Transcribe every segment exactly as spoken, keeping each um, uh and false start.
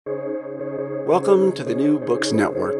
Welcome to the New Books Network.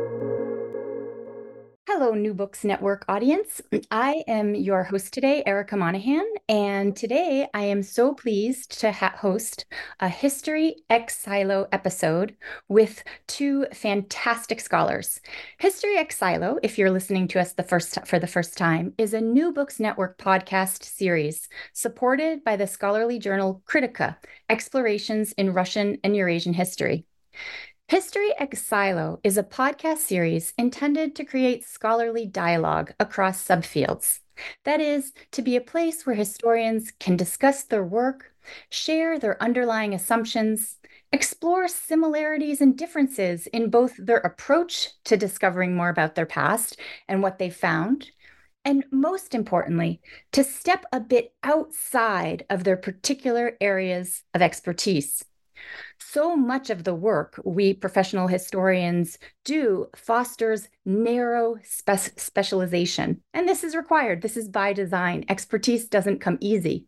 Hello, New Books Network audience. I am your host today, Erica Monahan, and today I am so pleased to host a History Ex Silo episode with two fantastic scholars. History Ex Silo, if you're listening to us the first for the first time, is a New Books Network podcast series supported by the scholarly journal Critica: Explorations in Russian and Eurasian History. History Ex Silo is a podcast series intended to create scholarly dialogue across subfields. That is, to be a place where historians can discuss their work, share their underlying assumptions, explore similarities and differences in both their approach to discovering more about their past and what they found, and most importantly, to step a bit outside of their particular areas of expertise. So much of the work we professional historians do fosters narrow spe- specialization. And this is required. This is by design. Expertise doesn't come easy.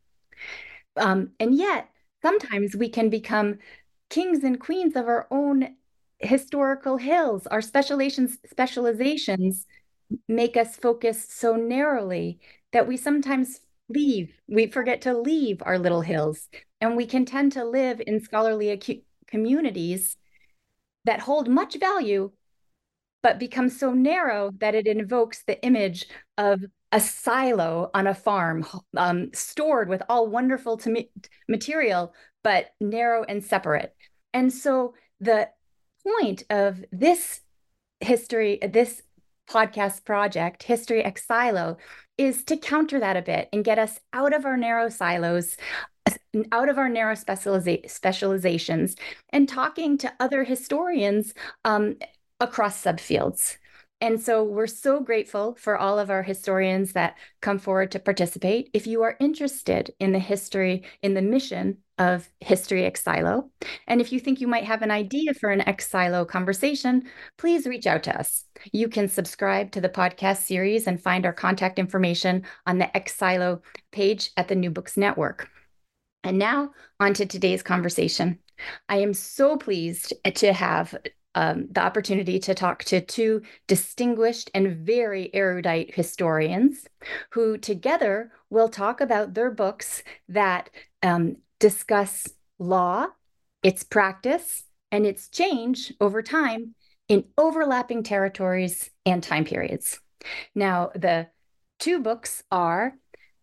Um, and yet, sometimes we can become kings and queens of our own historical hills. Our specializations, specializations make us focus so narrowly that we sometimes leave, we forget to leave our little hills. And we can tend to live in scholarly communities that hold much value, but become so narrow that it invokes the image of a silo on a farm, um, stored with all wonderful material, but narrow and separate. And so the point of this history, this podcast project, History Ex Silo, is to counter that a bit and get us out of our narrow silos, out of our narrow specializa- specializations, and talking to other historians um, across subfields. And so we're so grateful for all of our historians that come forward to participate. If you are interested in the history, in the mission of History Ex Silo, and if you think you might have an idea for an Ex Silo conversation, please reach out to us. You can subscribe to the podcast series and find our contact information on the Ex Silo page at the New Books Network. And now, on to today's conversation. I am so pleased to have um, the opportunity to talk to two distinguished and very erudite historians who together will talk about their books that um, discuss law, its practice, and its change over time in overlapping territories and time periods. Now, the two books are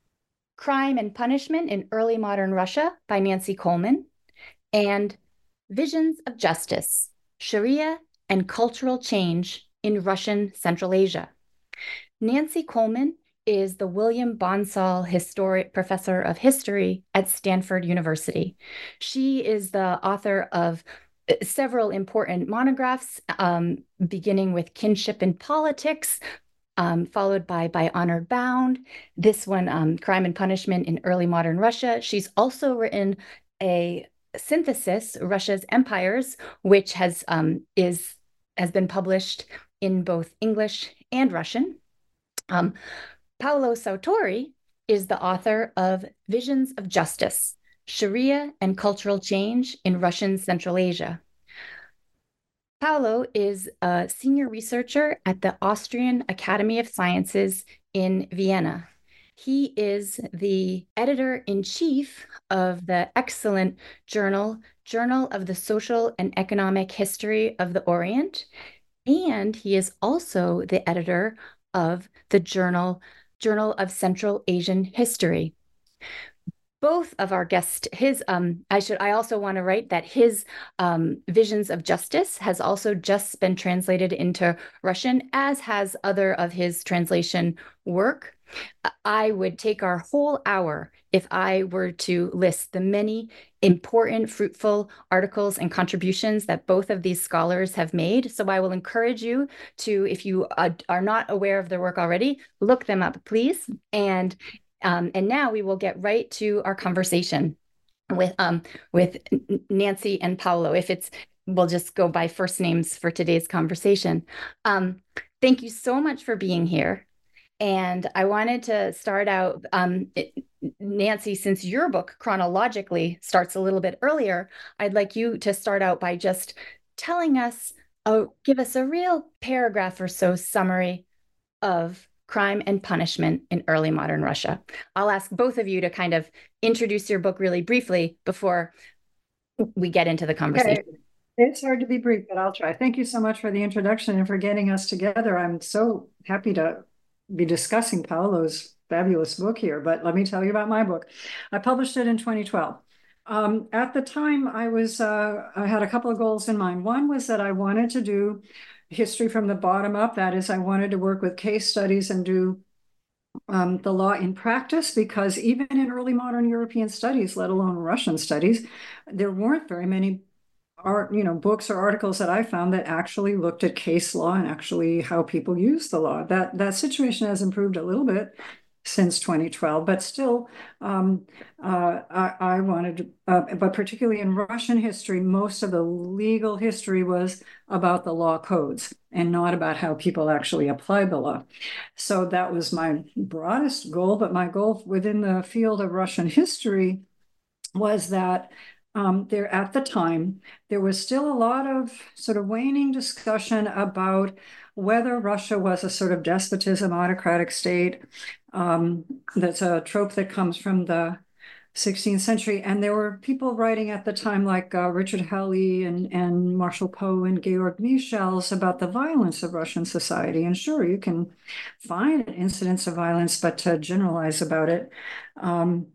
Crime and Punishment in Early Modern Russia by Nancy Coleman, and Visions of Justice: Sharia and Cultural Change in Russian Central Asia. Nancy Coleman is the William Bonsall Historic Professor of History at Stanford University. She is the author of several important monographs, um, beginning with Kinship in Politics, Um, followed by By Honor Bound. This one, um, Crime and Punishment in Early Modern Russia. She's also written a synthesis, Russia's Empires, which has um, is has been published in both English and Russian. Um, Paolo Sartori is the author of Visions of Justice: Sharia and Cultural Change in Russian Central Asia. Paolo is a senior researcher at the Austrian Academy of Sciences in Vienna. He is the editor-in-chief of the excellent journal, Journal of the Social and Economic History of the Orient, and he is also the editor of the journal, Journal of Central Asian History. Both of our guests, his, um, I should, I also want to write that his um, Visions of Justice has also just been translated into Russian, as has other of his translation work. I would take our whole hour if I were to list the many important, fruitful articles and contributions that both of these scholars have made. So I will encourage you to, if you uh, are not aware of their work already, look them up, please. And um, and now we will get right to our conversation with um, with Nancy and Paolo. If it's, we'll just go by first names for today's conversation. Um, thank you so much for being here. And I wanted to start out, um, it, Nancy, since your book chronologically starts a little bit earlier, I'd like you to start out by just telling us, oh, give us a real paragraph or so summary of crime and punishment in early modern Russia. I'll ask both of you to kind of introduce your book really briefly before we get into the conversation. Okay. It's hard to be brief, but I'll try. Thank you so much for the introduction and for getting us together. I'm so happy to be discussing Paolo's fabulous book here, but let me tell you about my book. I published it in twenty twelve. Um, at the time, I was uh, I had a couple of goals in mind. One was that I wanted to do history from the bottom up. That is, I wanted to work with case studies and do um, the law in practice, because even in early modern European studies, let alone Russian studies, there weren't very many art, you know, books or articles that I found that actually looked at case law and actually how people use the law. That that situation has improved a little bit since twenty twelve, but still, um, uh, I, I wanted, uh, but particularly in Russian history, most of the legal history was about the law codes and not about how people actually applied the law. So that was my broadest goal, but my goal within the field of Russian history was that um, there at the time, there was still a lot of sort of waning discussion about whether Russia was a sort of despotism, autocratic state. Um, that's a trope that comes from the sixteenth century. And there were people writing at the time like uh, Richard Halley and, and Marshall Poe and Georg Michels about the violence of Russian society. And sure, you can find incidents of violence, but to generalize about it, um,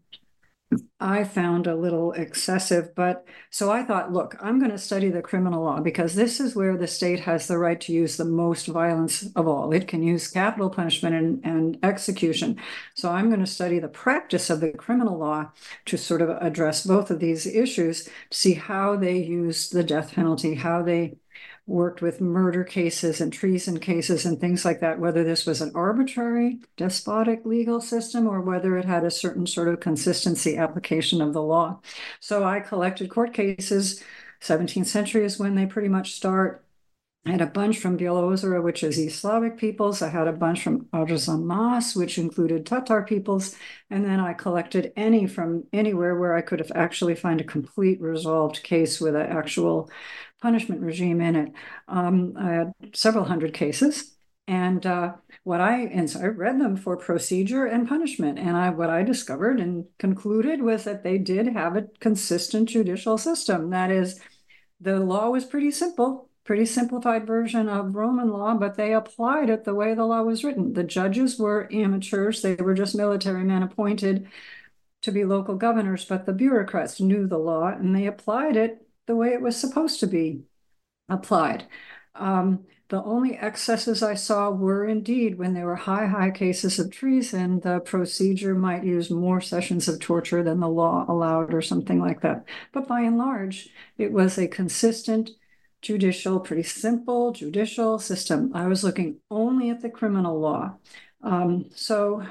I found a little excessive. But so I thought, look, I'm going to study the criminal law because this is where the state has the right to use the most violence of all. It can use capital punishment and, and execution. So I'm going to study the practice of the criminal law to sort of address both of these issues, to see how they use the death penalty, how they worked with murder cases and treason cases and things like that, whether this was an arbitrary, despotic legal system or whether it had a certain sort of consistency application of the law. So I collected court cases. seventeenth century is when they pretty much start. I had a bunch from Bielozero, which is East Slavic peoples. I had a bunch from Arzamas, which included Tatar peoples. And then I collected any from anywhere where I could have actually find a complete resolved case with an actual punishment regime in it. Um, I had several hundred cases. And uh, what I, and so I read them for procedure and punishment. And I, what I discovered and concluded was that they did have a consistent judicial system. That is, the law was pretty simple. Pretty simplified version of Roman law, but they applied it the way the law was written. The judges were amateurs. They were just military men appointed to be local governors, but the bureaucrats knew the law and they applied it the way it was supposed to be applied. Um, the only excesses I saw were indeed when there were high, high cases of treason, the procedure might use more sessions of torture than the law allowed or something like that. But by and large, it was a consistent judicial, pretty simple judicial system. I was looking only at the criminal law. Um, so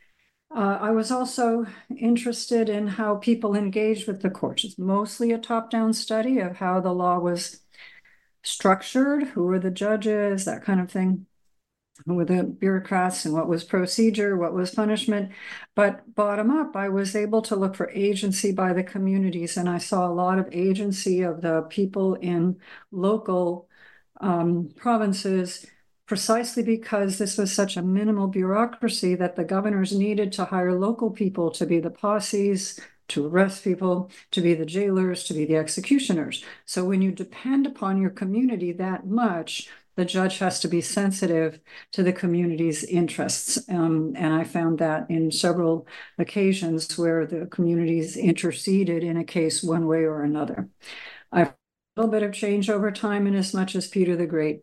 uh, I was also interested in how people engaged with the courts. It's mostly a top-down study of how the law was structured, who were the judges, that kind of thing. Who were the bureaucrats and what was procedure, what was punishment. But bottom up, I was able to look for agency by the communities, and I saw a lot of agency of the people in local um, provinces, precisely because this was such a minimal bureaucracy that the governors needed to hire local people to be the posses, to arrest people, to be the jailers, to be the executioners. So when you depend upon your community that much, the judge has to be sensitive to the community's interests. Um, and I found that in several occasions where the communities interceded in a case one way or another. I've a little bit of change over time in as much as Peter the Great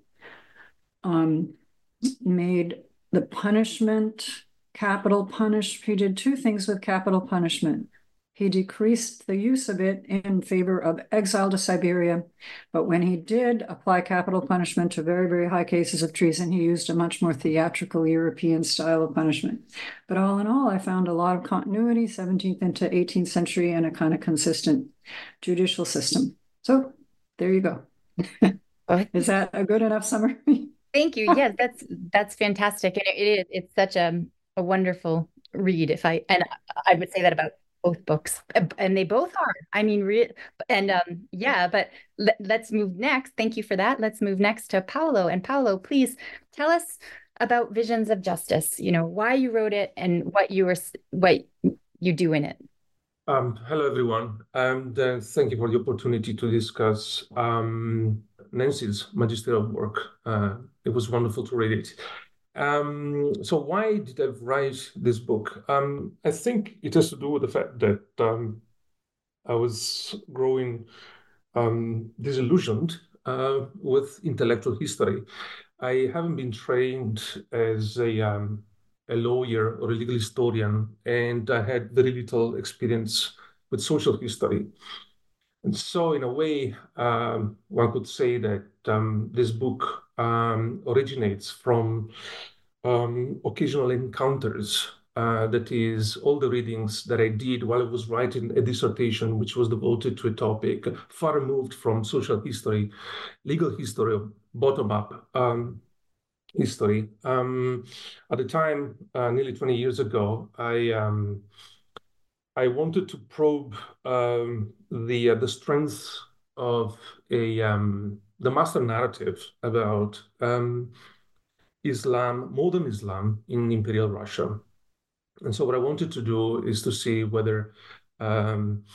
um, made the punishment, capital punish. He did two things with capital punishment. He decreased the use of it in favor of exile to Siberia. But when he did apply capital punishment to very, very high cases of treason, he used a much more theatrical European style of punishment. But all in all, I found a lot of continuity, seventeenth into eighteenth century, and a kind of consistent judicial system. So there you go. Is that a good enough summary? Thank you. Yes, that's that's fantastic. And it is it's such a a wonderful read if I and I would say that about both books. And they both are. I mean, re and um yeah, but let, let's move next. Thank you for that. Let's move next to Paolo. And Paolo, please tell us about Visions of Justice, you know, why you wrote it and what you were what you do in it. Um, hello, everyone, and uh, thank you for the opportunity to discuss um, Nancy's magisterial work. Uh, it was wonderful to read it. Um, so why did I write this book? Um, I think it has to do with the fact that um, I was growing um, disillusioned uh, with intellectual history. I haven't been trained as a um, a lawyer or a legal historian, and I had very little experience with social history. And so, in a way, um, one could say that um, this book um, originates from um, occasional encounters. Uh, that is, all the readings that I did while I was writing a dissertation, which was devoted to a topic far removed from social history, legal history, bottom-up. Um, history. Um, at the time, uh, nearly twenty years ago, I um, I wanted to probe um, the uh, the strength of a um, the master narrative about um, Islam, modern Islam in Imperial Russia. And so, what I wanted to do is to see whether um,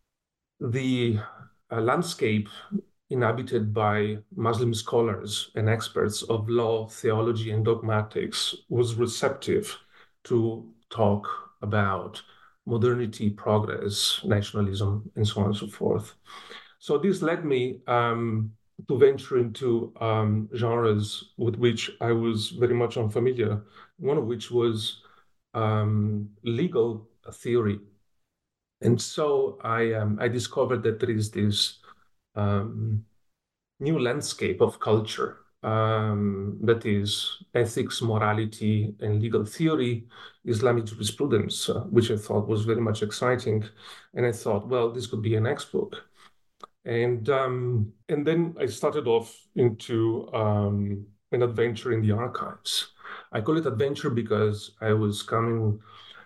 the uh, landscape inhabited by Muslim scholars and experts of law, theology, and dogmatics was receptive to talk about modernity, progress, nationalism, and so on and so forth. So this led me um, to venture into um, genres with which I was very much unfamiliar, one of which was um, legal theory. And so I, um, I discovered that there is this um, new landscape of culture um, that is ethics, morality, and legal theory, Islamic jurisprudence, uh, which I thought was very much exciting. And I thought, well, this could be an next book. And um, and then I started off into um, an adventure in the archives. I call it adventure because I was coming,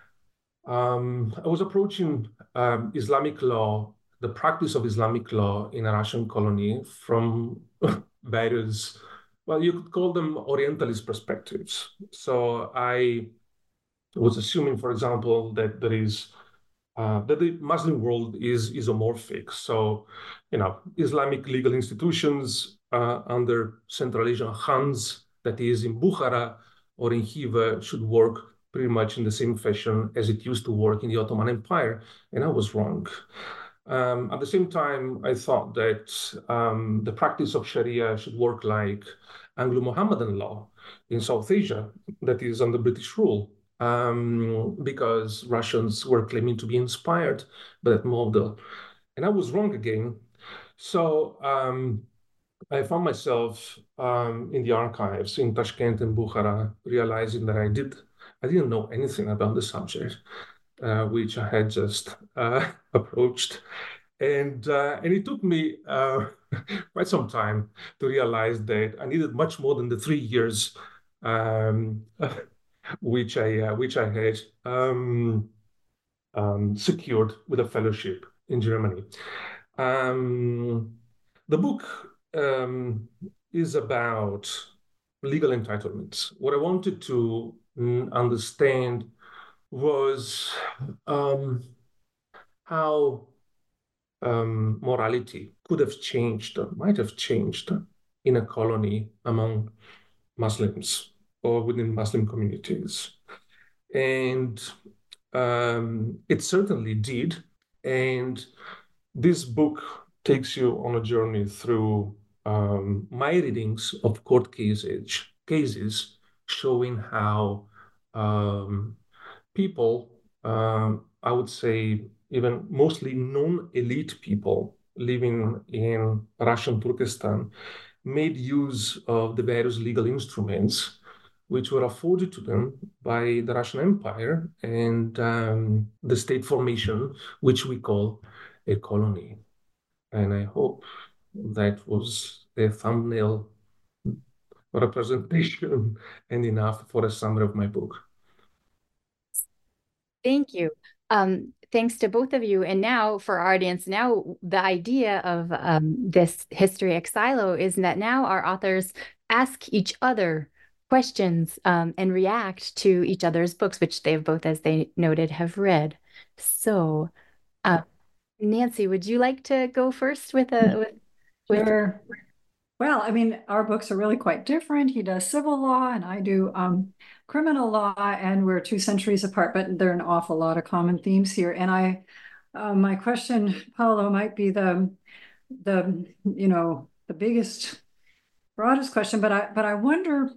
um, I was approaching um, Islamic law, the practice of Islamic law in a Russian colony from various, well, you could call them Orientalist perspectives. So I was assuming, for example, that there is uh, that the Muslim world is isomorphic. So, you know, Islamic legal institutions uh, under Central Asian Khans, that is in Bukhara or in Khiva, should work pretty much in the same fashion as it used to work in the Ottoman Empire. And I was wrong. Um, at the same time, I thought that um, the practice of Sharia should work like Anglo-Mohammedan law in South Asia, that is under British rule. Um, because Russians were claiming to be inspired by that model. And I was wrong again. So um, I found myself um, in the archives in Tashkent and Bukhara, realizing that I, did, I didn't know anything about the subject, uh, which I had just uh, approached. And, uh, and it took me uh, quite some time to realize that I needed much more than the three years um, which I uh, which I had um, um, secured with a fellowship in Germany. Um, the book um, is about legal entitlements. What I wanted to mm, understand was um, how um, morality could have changed, or might have changed in a colony among Muslims or within Muslim communities. And um, it certainly did. And this book takes you on a journey through um, my readings of court cases, cases showing how um, people, um, I would say, even mostly non-elite people living in Russian Turkestan, made use of the various legal instruments which were afforded to them by the Russian Empire and um, the state formation, which we call a colony. And I hope that was a thumbnail representation and enough for a summary of my book. Thank you. Um, thanks to both of you. And now for our audience, now the idea of um, this History Ex Silo is that now our authors ask each other questions um, and react to each other's books, which they've both, as they noted, have read. So, uh, Nancy, would you like to go first with a with, with Sure. Well, I mean, our books are really quite different. He does civil law and I do um, criminal law, and we're two centuries apart, but there are an awful lot of common themes here. And I, uh, my question, Paolo, might be the, the, you know, the biggest, broadest question, but I, but I wonder,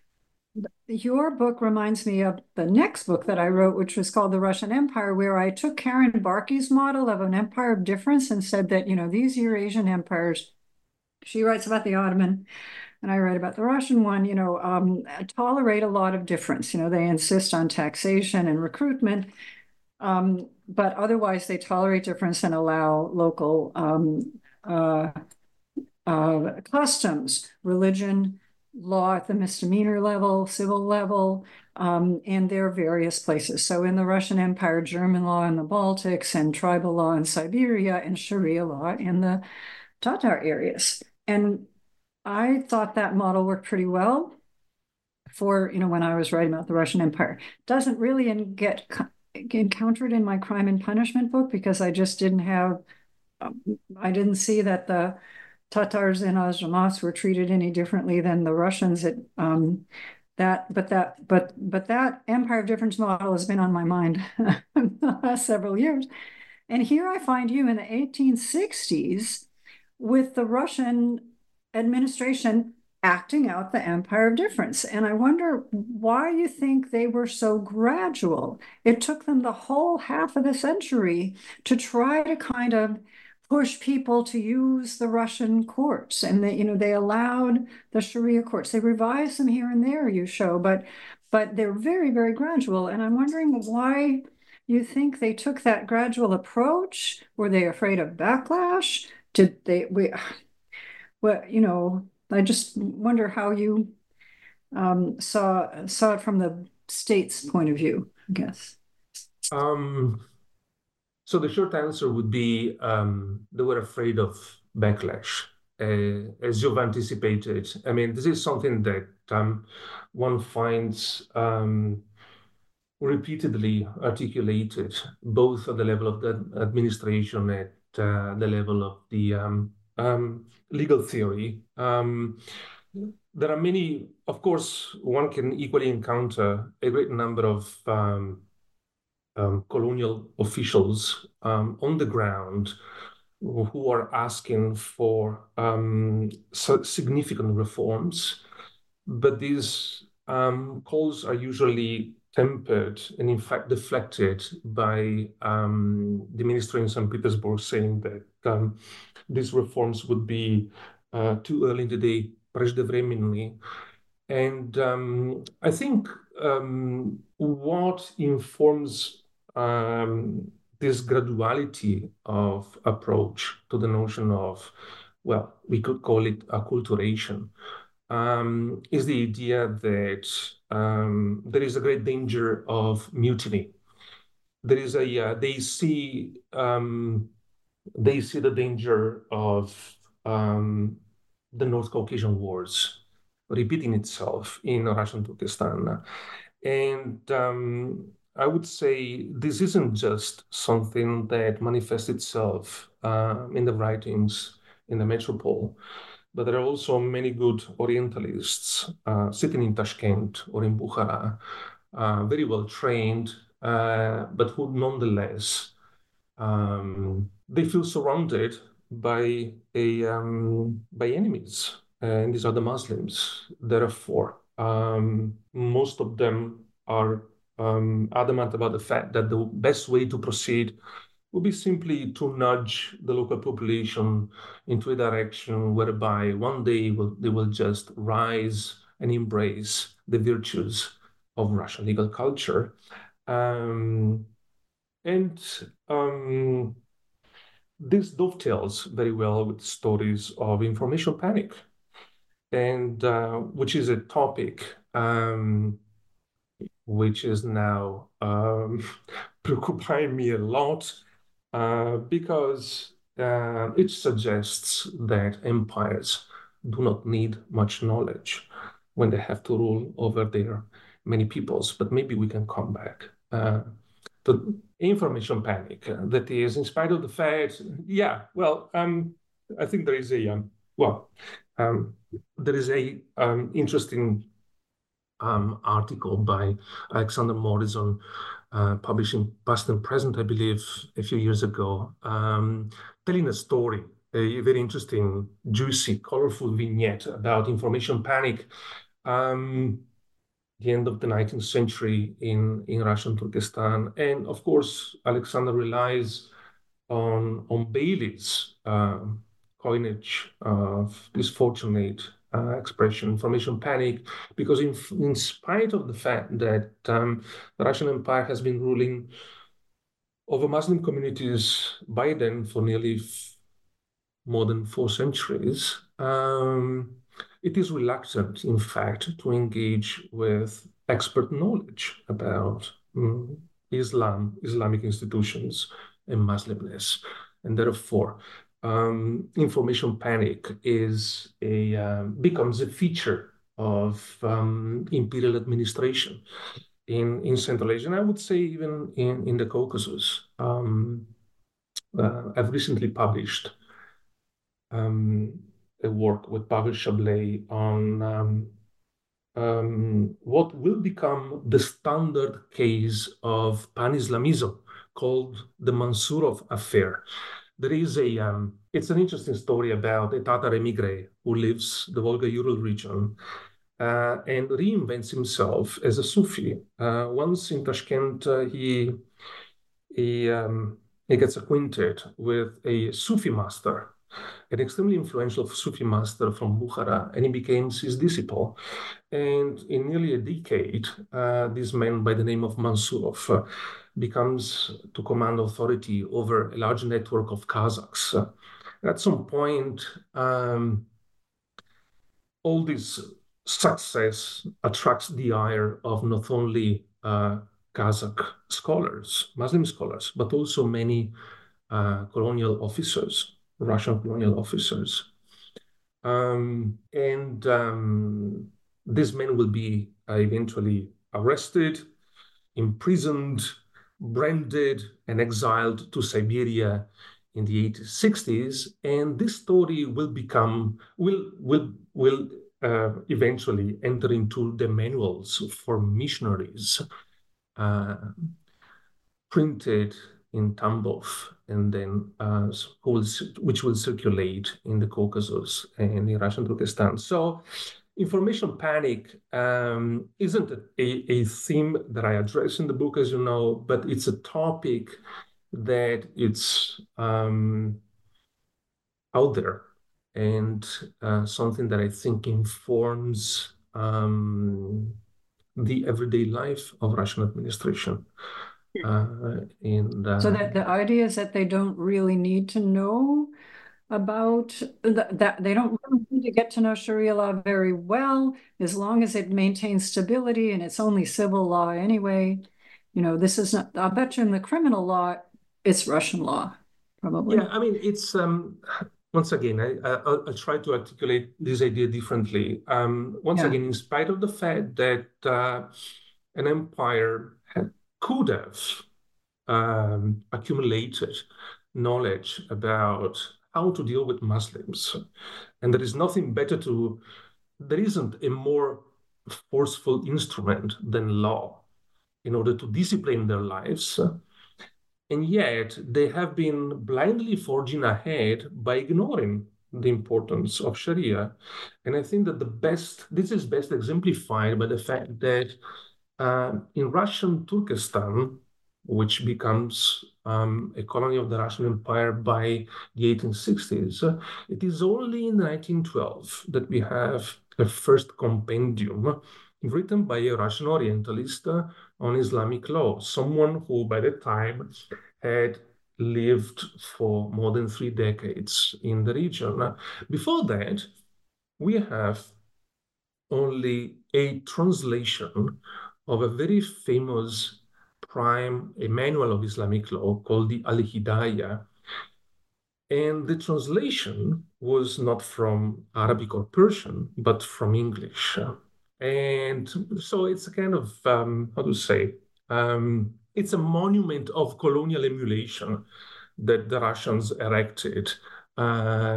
your book reminds me of the next book that I wrote, which was called The Russian Empire, where I took Karen Barkey's model of an empire of difference and said that, you know, these Eurasian empires, she writes about the Ottoman, and I write about the Russian one, you know, um, tolerate a lot of difference. You know, they insist on taxation and recruitment, um, but otherwise they tolerate difference and allow local um, uh, uh, customs, religion, law at the misdemeanor level, civil level, um, and there are various places. So in the Russian Empire, German law in the Baltics, and tribal law in Siberia, and Sharia law in the Tatar areas. And I thought that model worked pretty well for, you know, when I was writing about the Russian Empire. Doesn't really in, get encountered in my Crime and Punishment book because I just didn't have, um, I didn't see that the Tatars in Azamats were treated any differently than the Russians. It, um, that, but that, but, but that Empire of Difference model has been on my mind the last several years. And here I find you in the eighteen sixties with the Russian administration acting out the Empire of Difference. And I wonder why you think they were so gradual. It took them the whole half of the century to try to kind of push people to use the Russian courts. And they, you know, they allowed the Sharia courts. They revised them here and there, you show, but but they're very, very gradual. And I'm wondering why you think they took that gradual approach. Were they afraid of backlash? Did they, we, well, you know, I just wonder how you um, saw saw it from the state's point of view, I guess. Um, so the short answer would be um, they were afraid of backlash, uh, as you've anticipated. I mean, this is something that um, one finds um, repeatedly articulated, both at the level of the administration and uh, the level of the um, um, legal theory. Um, there are many, of course, one can equally encounter a great number of um, um, colonial officials um, on the ground who are asking for um, so significant reforms, but these um, calls are usually tempered and in fact deflected by um, the minister in Saint Petersburg saying that um, these reforms would be uh, too early in the day, преждевременные. And um, I think um, what informs um, this graduality of approach to the notion of, well, we could call it acculturation, um, is the idea that um, there is a great danger of mutiny. There is a, uh, they see, um, they see the danger of um, the North Caucasian Wars repeating itself in Russian Turkestan. And um, I would say this isn't just something that manifests itself uh, in the writings in the metropole, but there are also many good Orientalists uh, sitting in Tashkent or in Bukhara, uh, very well trained, uh, but who nonetheless, um, they feel surrounded by a um, by enemies, and these are the Muslims. Therefore, um, most of them are um, adamant about the fact that the best way to proceed would be simply to nudge the local population into a direction whereby one day will, they will just rise and embrace the virtues of Russian legal culture. Um, and um, this dovetails very well with stories of information panic. and uh, which is a topic um, which is now um, preoccupying me a lot uh, because uh, it suggests that empires do not need much knowledge when they have to rule over their many peoples. But maybe we can come back uh, to information panic. Uh, that is, in spite of the fact, yeah, well, um, I think there is a, um, well, um, there is a um, interesting um, article by Alexander Morrison, uh, published in Past and Present, I believe, a few years ago, um, telling a story, a very interesting, juicy, colorful vignette about information panic. Um, the end of the nineteenth century in, in Russian Turkestan. And of course, Alexander relies on, on Bailey's uh, coinage of this fortunate uh, expression, information panic, because in, in spite of the fact that um, the Russian Empire has been ruling over Muslim communities by then for nearly more than four centuries, um, it is reluctant, in fact, to engage with expert knowledge about um, Islam, Islamic institutions, and Muslimness. And therefore, um, information panic is a uh, becomes a feature of um, imperial administration in, in Central Asia, and I would say even in, in the Caucasus. Um, uh, I've recently published Um, a work with Pavel Shablay on um, um, what will become the standard case of pan-Islamism, called the Mansurov affair. There is a, um, it's an interesting story about a Tatar emigre who lives the Volga-Ural region uh, and reinvents himself as a Sufi. Uh, once in Tashkent, uh, he, he, um, he gets acquainted with a Sufi master, an extremely influential Sufi master from Bukhara, and he became his disciple. And in nearly a decade, uh, this man by the name of Mansurov uh, becomes to command authority over a large network of Kazakhs. Uh, at some point, um, all this success attracts the ire of not only uh, Kazakh scholars, Muslim scholars, but also many uh, colonial officers, Russian colonial officers. Um, and um, these men will be uh, eventually arrested, imprisoned, branded, and exiled to Siberia in the eighteen sixties. And this story will become, will, will, will uh, eventually enter into the manuals for missionaries, uh, printed in Tambov, and then uh, will, which will circulate in the Caucasus and in Russian Turkestan. So information panic um, isn't a, a theme that I address in the book, as you know, but it's a topic that it's um, out there and uh, something that I think informs um, the everyday life of Russian administration. Uh, and, uh, so that the idea is that they don't really need to know about th that they don't really need to get to know Sharia law very well, as long as it maintains stability and it's only civil law anyway. You know, this is not, I bet you in the criminal law, it's Russian law, probably. Yeah, I mean, it's, um, once again, I, I, I try to articulate this idea differently. Um, once Yeah. again, in spite of the fact that uh, an empire had, could have um, accumulated knowledge about how to deal with Muslims, and there is nothing better to, there isn't a more forceful instrument than law in order to discipline their lives. And yet they have been blindly forging ahead by ignoring the importance of Sharia. And I think that the best, this is best exemplified by the fact that uh, in Russian Turkestan, which becomes um, a colony of the Russian Empire by the eighteen sixties, uh, it is only in nineteen twelve that we have a first compendium written by a Russian Orientalist uh, on Islamic law, someone who by the time had lived for more than three decades in the region. Before that, we have only a translation of a very famous prime a manual of Islamic law called the Al-Hidayah. And the translation was not from Arabic or Persian, but from English. And so it's a kind of, um, how to say, um, it's a monument of colonial emulation that the Russians erected uh,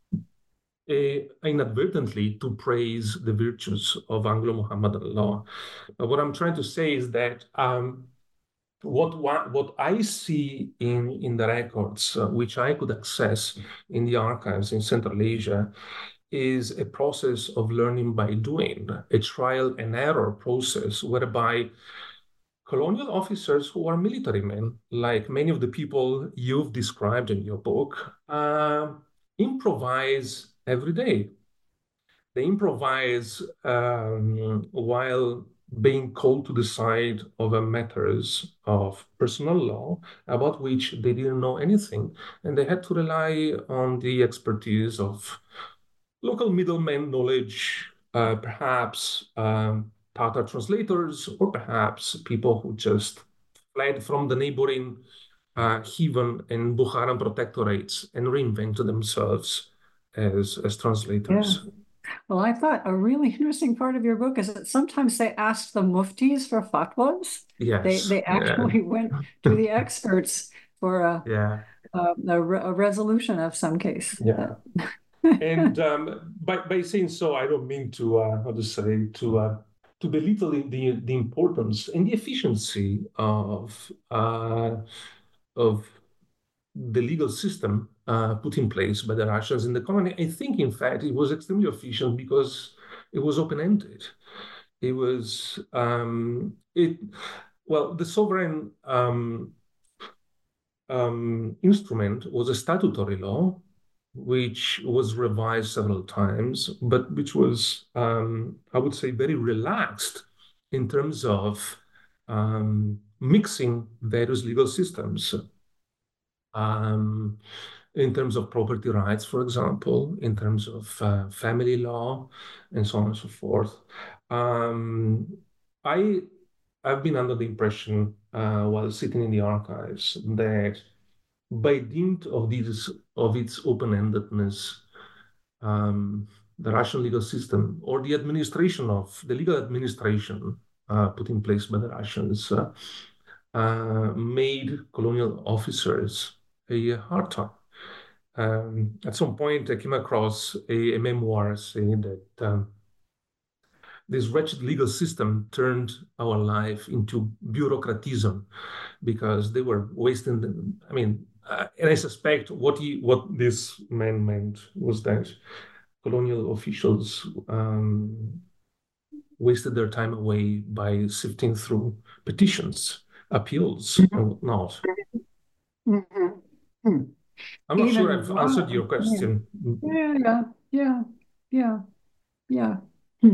eh, inadvertently to praise the virtues of Anglo-Muhammadan law. Uh, what I'm trying to say is that um, what one, what I see in in the records, uh, which I could access in the archives in Central Asia, is a process of learning by doing, a trial and error process whereby colonial officers who are military men, like many of the people you've described in your book, uh, improvise every day. They improvise um, while being called to the side over matters of personal law about which they didn't know anything, and they had to rely on the expertise of local middlemen knowledge, uh, perhaps um, Tatar translators, or perhaps people who just fled from the neighboring uh, Kievan and Bukharan protectorates and reinvented themselves as, as translators. Yeah. Well, I thought a really interesting part of your book is that sometimes they asked the muftis for fatwas. Yes. They they actually yeah. went to the experts for a, yeah. a, a, a resolution of some case. Yeah. And um, by, by saying so, I don't mean to, uh, how to say, to uh, to belittle the, the importance and the efficiency of uh, of the legal system uh, put in place by the Russians in the colony. I think, in fact, it was extremely efficient because it was open-ended. It was, um, it, well, the sovereign um, um, instrument was a statutory law, which was revised several times, but which was, um, I would say, very relaxed in terms of um, mixing various legal systems. Um, in terms of property rights, for example, in terms of uh, family law, and so on and so forth. Um, I, I've been under the impression uh, while sitting in the archives that by dint of this of its open-endedness, um, the Russian legal system or the administration of the legal administration uh, put in place by the Russians uh, uh, made colonial officers a hard time. Um, at some point, I came across a, a memoir saying that um, this wretched legal system turned our life into bureaucratism because they were wasting the, I mean, uh, and I suspect what he, what this man meant was that colonial officials um, wasted their time away by sifting through petitions, appeals, mm-hmm. and whatnot. Mm-hmm. I'm not Even sure I've wow. answered your question. Yeah, yeah, yeah, yeah, yeah. Hmm.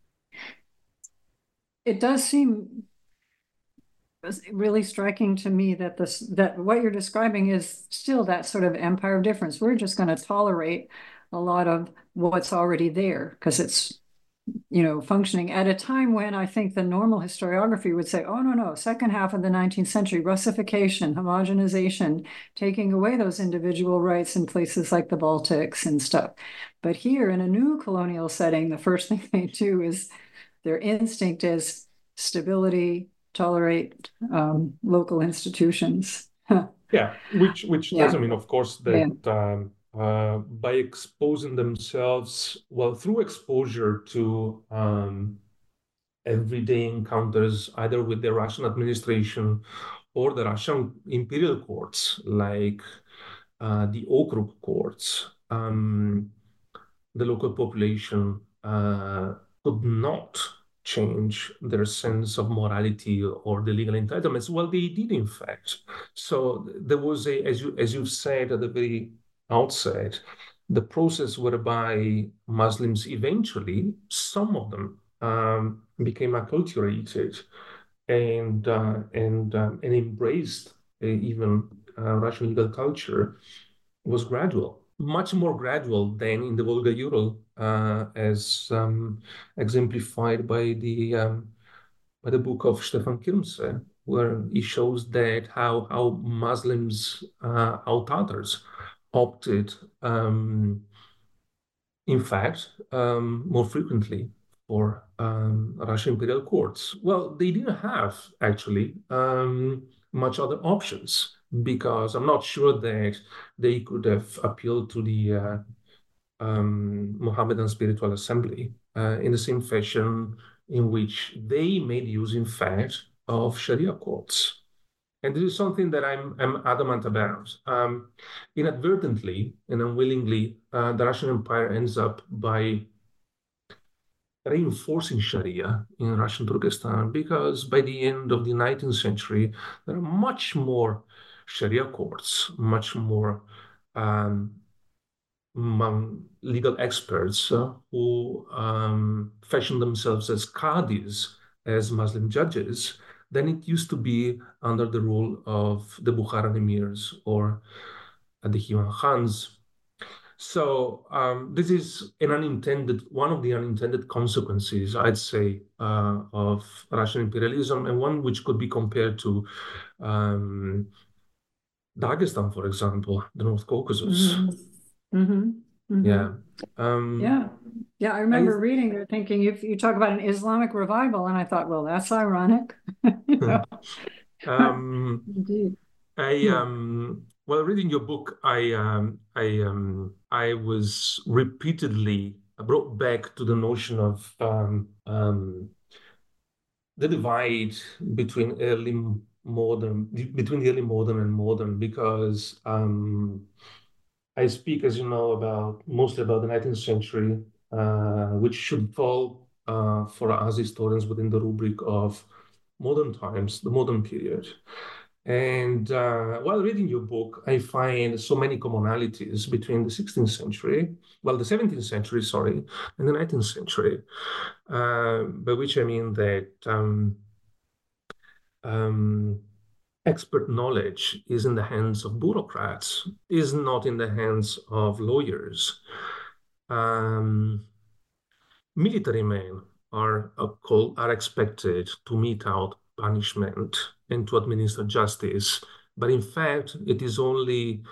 It does seem really striking to me that this that what you're describing is still that sort of empire of difference. We're just going to tolerate a lot of what's already there because it's, you know, functioning at a time when I think the normal historiography would say, oh, no, no, second half of the nineteenth century, Russification, homogenization, taking away those individual rights in places like the Baltics and stuff. But here in a new colonial setting, the first thing they do is their instinct is stability, tolerate um, local institutions. yeah, which which yeah. doesn't mean, of course, that yeah. um, uh, by exposing themselves, well, through exposure to um, everyday encounters, either with the Russian administration or the Russian imperial courts, like uh, the Okrug courts, um, the local population uh, could not change their sense of morality or the legal entitlements. Well, they did, in fact. So there was a, as you as you've said at the very outset, the process whereby Muslims eventually, some of them, um, became acculturated and uh, and um, and embraced uh, even uh, Russian legal culture was gradual. much more gradual than in the Volga-Ural, uh, as um, exemplified by the um, by the book of Stefan Kirmse, where he shows that how how Muslims, uh, how Tatars, opted, um, in fact, um, more frequently for um, Russian imperial courts. Well, they didn't have actually um, much other options, because I'm not sure that they could have appealed to the uh, um, Mohammedan Spiritual Assembly uh, in the same fashion in which they made use, in fact, of Sharia courts. And this is something that I'm, I'm adamant about. Um, inadvertently and unwillingly, uh, the Russian Empire ends up by reinforcing Sharia in Russian Turkestan, because by the end of the nineteenth century, there are much more Sharia courts, much more um, among legal experts uh, who um, fashion themselves as qadis, as Muslim judges, than it used to be under the rule of the Bukharan emirs or uh, the Hivan Khans. So um, this is an unintended, one of the unintended consequences, I'd say, uh, of Russian imperialism, and one which could be compared to um, Dagestan, for example, the North Caucasus. Mm-hmm. Mm-hmm. Mm-hmm. Yeah. Um, yeah. Yeah. I remember I, reading or thinking, if you talk about an Islamic revival, and I thought, well, that's ironic. you know? um, Indeed. I um well, reading your book, I um I um I was repeatedly brought back to the notion of um um the divide between early modern between the early modern and modern, because um I speak, as you know, about mostly about the nineteenth century, uh, which should fall uh, for us historians within the rubric of modern times, the modern period. And uh, while reading your book, I find so many commonalities between the sixteenth century, well, the seventeenth century, sorry, and the nineteenth century, uh, by which I mean that um, um, expert knowledge is in the hands of bureaucrats, is not in the hands of lawyers. Um, military men are, uh, called, are expected to mete out punishment and to administer justice. But in fact, it is only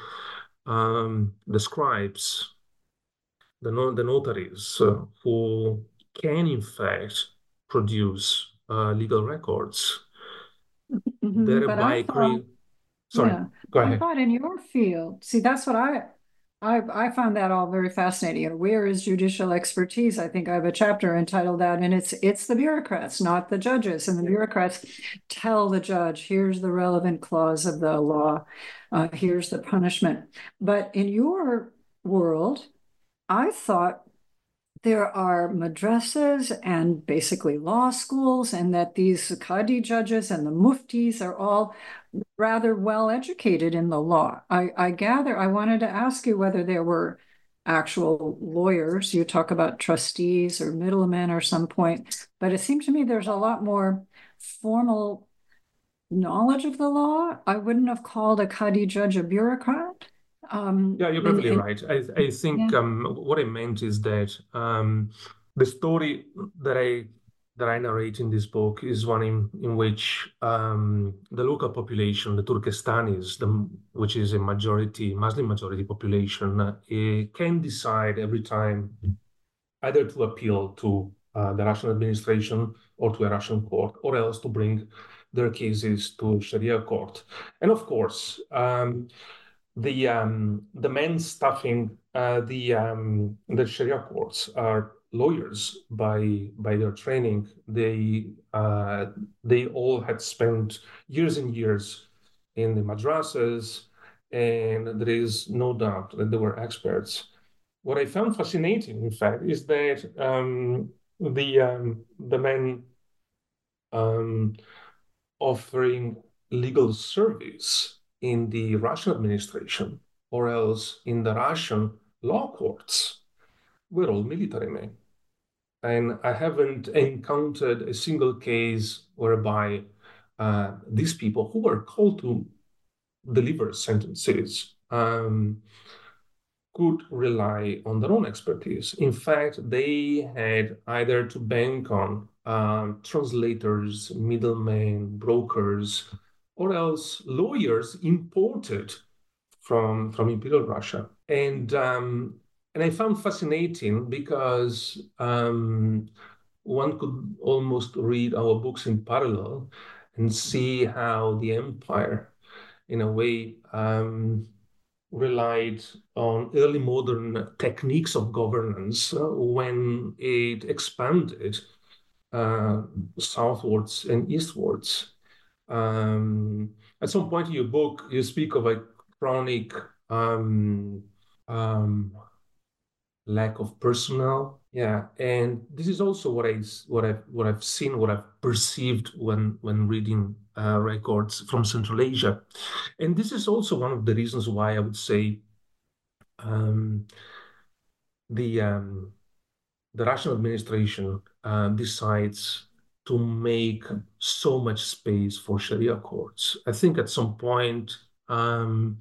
um, the scribes, the, no the notaries, uh, who can, in fact, produce uh, legal records, mm-hmm. thereby create. Sorry, yeah. go ahead. I thought in your field, see, that's what I, I, I found that all very fascinating. You know, where is judicial expertise? I think I have a chapter entitled that, and it's it's the bureaucrats, not the judges. And the bureaucrats tell the judge, here's the relevant clause of the law, uh, here's the punishment. But in your world, I thought there are madrasas and basically law schools, and that these Qadi judges and the muftis are all rather well educated in the law. I, I gather, I wanted to ask you whether there were actual lawyers. You talk about trustees or middlemen or some point, but it seemed to me there's a lot more formal knowledge of the law. I wouldn't have called a Qadi judge a bureaucrat. Um, yeah, you're perfectly and, right. I, I think yeah. um, what I meant is that um, the story that I that I narrate in this book is one in, in which um, the local population, the Turkestanis, the, which is a majority, Muslim majority population, uh, can decide every time either to appeal to uh, the Russian administration or to a Russian court, or else to bring their cases to Sharia court. And of course, um, the um, the men staffing uh, the um, the Sharia courts are lawyers by by their training. They uh, they all had spent years and years in the madrasas, and there is no doubt that they were experts. What I found fascinating, in fact, is that um, the um, the men um, offering legal service in the Russian administration or else in the Russian law courts were all military men. And I haven't encountered a single case whereby uh, these people who were called to deliver sentences um, could rely on their own expertise. In fact, they had either to bank on um, translators, middlemen, brokers, or else lawyers imported from, from Imperial Russia. And, um, and I found fascinating because um, one could almost read our books in parallel and see how the empire, in a way, um, relied on early modern techniques of governance uh, when it expanded uh, southwards and eastwards. Um, at some point in your book, you speak of a chronic um, um, lack of personnel. Yeah, and this is also what I what I've what I've seen, what I've perceived when when reading uh, records from Central Asia, and this is also one of the reasons why I would say um, the um, the Russian administration uh, decides to make so much space for Sharia courts. I think at some point um,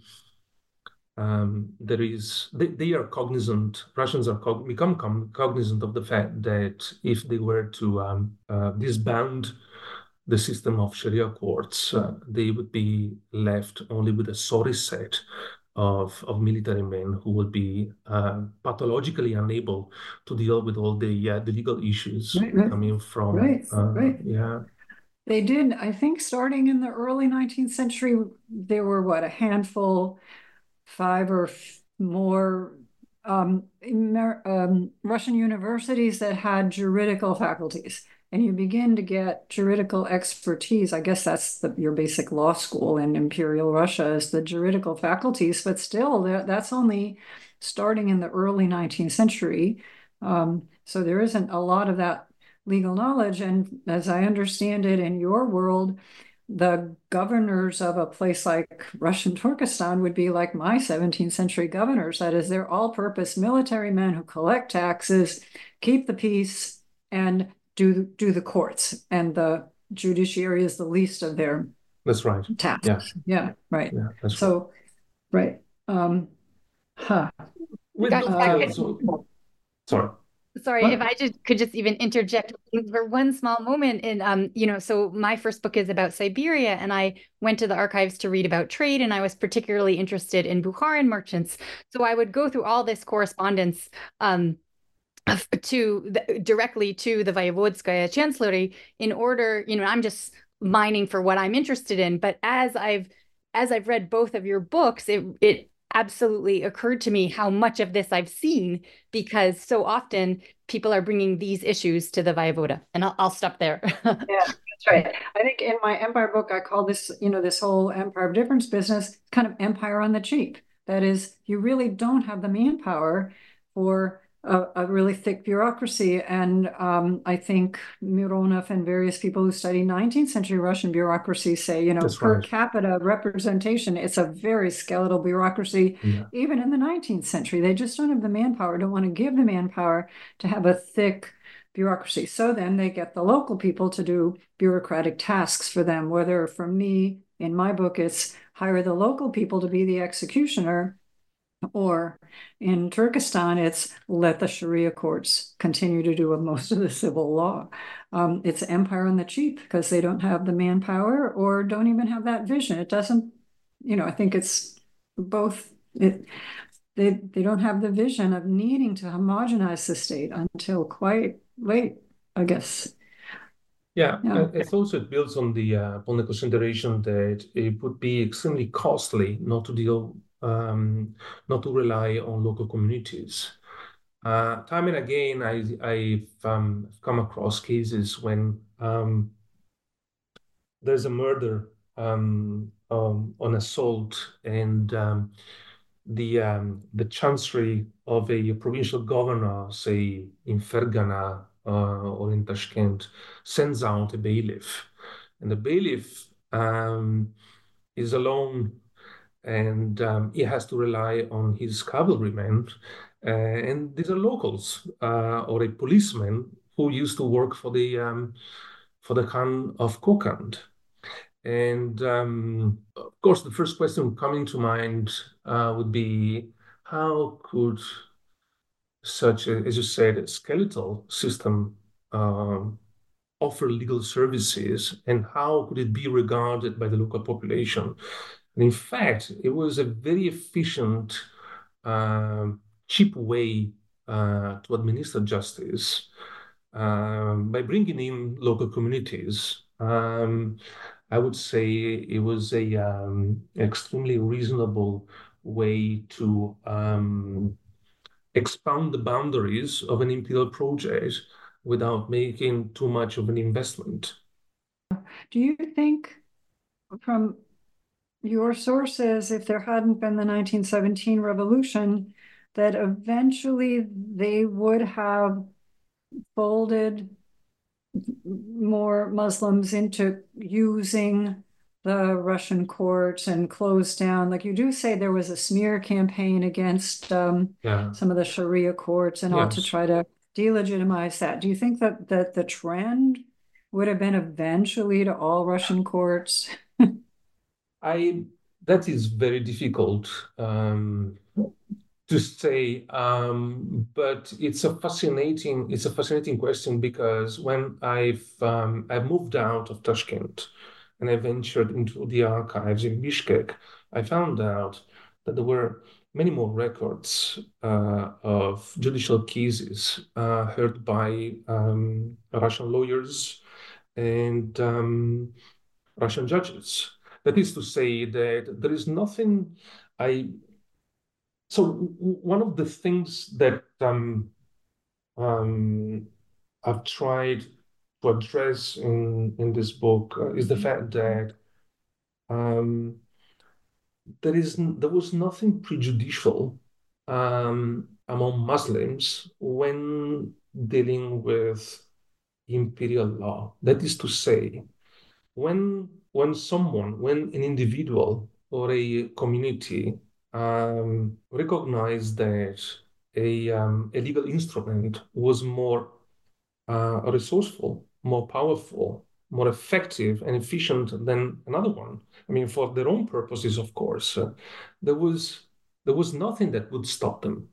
um, there is they, they are cognizant. Russians are cog- become com- cognizant of the fact that if they were to um, uh, disband the system of Sharia courts, uh, they would be left only with a sorry set of, of military men who would be uh, pathologically unable to deal with all the uh, the legal issues Right, right, coming from right, uh, right. yeah. They did, I think, starting in the early nineteenth century, there were what, a handful, five or f- more um, Amer- um, Russian universities that had juridical faculties. And you begin to get juridical expertise. I guess that's the, your basic law school in Imperial Russia is the juridical faculties, but still, that- that's only starting in the early nineteenth century. Um, so there isn't a lot of that legal knowledge. And as I understand it in your world, the governors of a place like Russian Turkestan would be like my seventeenth century governors. That is, they're all-purpose military men who collect taxes, keep the peace, and do, do the courts. And the judiciary is the least of their That's right. tasks. Yeah, Yeah, right. yeah, that's right. So, right. Um, huh. With Got- uh, so, sorry. Sorry, What? if I just could just even interject for one small moment. And um, you know, so my first book is about Siberia, and I went to the archives to read about trade, and I was particularly interested in Bukharan merchants. So I would go through all this correspondence um, to the, directly to the Voyevodskaya Chancellery in order, you know, I'm just mining for what I'm interested in. But as I've as I've read both of your books, it it absolutely occurred to me how much of this I've seen, because so often people are bringing these issues to the Voyevoda. And I'll, I'll stop there. Yeah, that's right. I think in my empire book, I call this, you know, this whole empire of difference business kind of empire on the cheap. That is, you really don't have the manpower for a, a really thick bureaucracy. And um, I think Mironov and various people who study nineteenth century Russian bureaucracy say, you know, That's per right. capita representation, it's a very skeletal bureaucracy. Yeah. Even in the nineteenth century, they just don't have the manpower, don't want to give the manpower to have a thick bureaucracy. So then they get the local people to do bureaucratic tasks for them, whether for me, in my book, it's hire the local people to be the executioner, or in Turkestan, it's let the Sharia courts continue to do most of the civil law. Um, it's empire on the cheap because they don't have the manpower or don't even have that vision. It doesn't, you know, I think it's both. It, they, they don't have the vision of needing to homogenize the state until quite late, I guess. Yeah, Yeah. uh, it's also it builds on the uh, on the consideration that it would be extremely costly not to deal, um, not to rely on local communities. Uh, time and again, I I've um, come across cases when um, there's a murder, um, um, on assault, and um, the um, the chancery of a provincial governor, say in Fergana uh, or in Tashkent, sends out a bailiff, and the bailiff um, is alone, and um, he has to rely on his cavalrymen, uh, and these are locals uh, or a policeman who used to work for the um, for the Khan of Kokand. And um, of course, the first question coming to mind uh, would be, how could such a, as you said, a skeletal system um, offer legal services, and how could it be regarded by the local population? And in fact, it was a very efficient, um, cheap way uh, to administer justice um, by bringing in local communities. Um, I would say it was a um, extremely reasonable way to um, expand the boundaries of an imperial project without making too much of an investment. Do you think, from your sources, if there hadn't been the nineteen seventeen revolution, that eventually they would have folded more Muslims into using the Russian courts and closed down? Like you do say there was a smear campaign against um, Yeah. some of the Sharia courts and all to Yes. try to delegitimize that. Do you think that that the trend would have been eventually to all Russian courts? I that is very difficult um, to say, um, but it's a fascinating it's a fascinating question, because when I've um, I moved out of Tashkent and I ventured into the archives in Bishkek, I found out that there were many more records uh, of judicial cases uh, heard by um, Russian lawyers and um, Russian judges. That is to say that there is nothing I. So w- one of the things that um, um, I've tried to address in in this book uh, is the fact that um, there is n- there was nothing prejudicial um, among Muslims when dealing with imperial law. That is to say, when when someone, when an individual or a community um, recognized that a, um, a legal instrument was more uh, resourceful, more powerful, more effective and efficient than another one. I mean, for their own purposes, of course, uh, there was there was nothing that would stop them.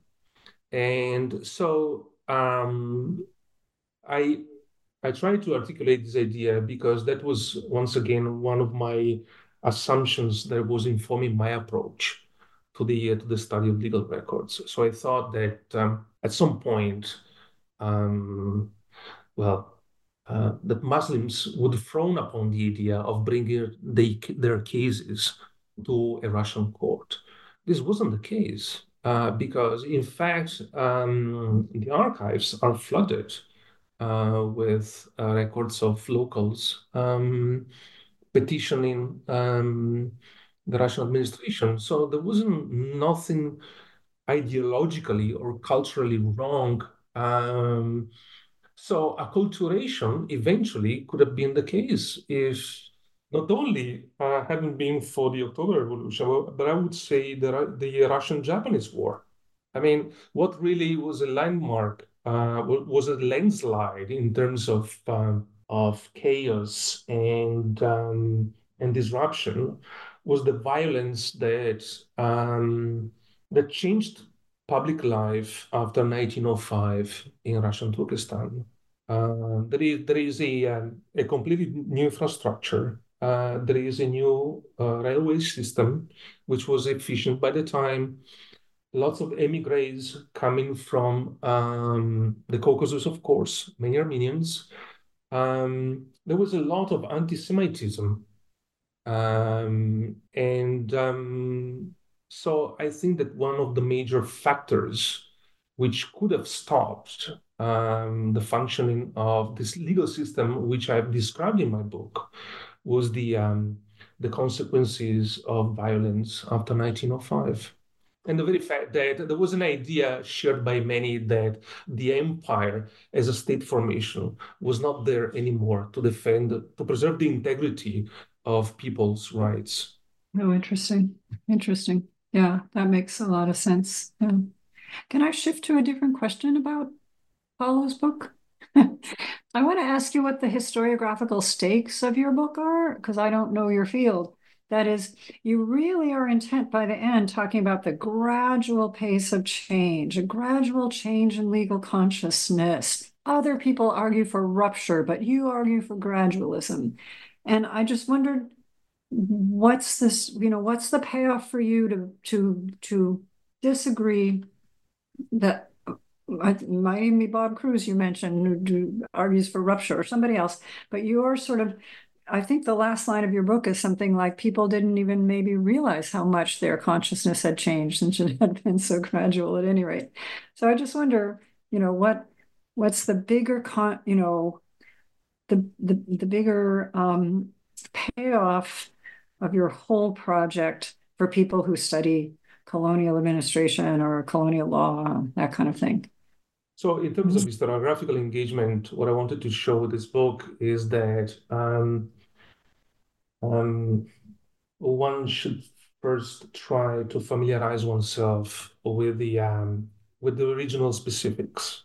And so um, I I tried to articulate this idea because that was once again one of my assumptions that was informing my approach to the uh, to the study of legal records. So I thought that um, at some point, um, well, uh, that Muslims would frown upon the idea of bringing they, their cases to a Russian court. This wasn't the case uh, because, in fact, um, the archives are flooded uh, with uh, records of locals um, petitioning um, the Russian administration. So there wasn't nothing ideologically or culturally wrong. Um, so acculturation eventually could have been the case if not only uh, hadn't been for the October Revolution, but I would say the, Ru- the Russian-Japanese War. I mean, what really was a landmark uh, wa- was a landslide in terms of um, of chaos and um, and disruption was the violence that um, that changed public life after nineteen oh five in Russian Turkestan. Uh, there is there is a um, a completely new infrastructure. Uh, there is a new uh, railway system, which was efficient by the time. Lots of emigres coming from um, the Caucasus, of course, many Armenians. Um, there was a lot of anti-Semitism um, and um, so I think that one of the major factors which could have stopped um, the functioning of this legal system, which I've described in my book, was the um, the consequences of violence after nineteen oh five. And the very fact that there was an idea shared by many that the empire as a state formation was not there anymore to defend, to preserve the integrity of people's rights. Oh, interesting. Interesting. Yeah, that makes a lot of sense. Yeah. Can I shift to a different question about Paulo's book? I want to ask you what the historiographical stakes of your book are, because I don't know your field. That is, you really are intent by the end talking about the gradual pace of change, a gradual change in legal consciousness. Other people argue for rupture, but you argue for gradualism. And I just wondered, what's this, you know, what's the payoff for you to to to disagree that it might even be Bob Cruz you mentioned who do, argues for rupture, or somebody else, but you're sort of, I think the last line of your book is something like people didn't even maybe realize how much their consciousness had changed since it had been so gradual at any rate. So I just wonder, you know, what what's the bigger con, you know, the the, the bigger um, payoff of your whole project for people who study colonial administration or colonial law, that kind of thing. So in terms of historiographical engagement, what I wanted to show with this book is that um, um, one should first try to familiarize oneself with the um, with the regional specifics,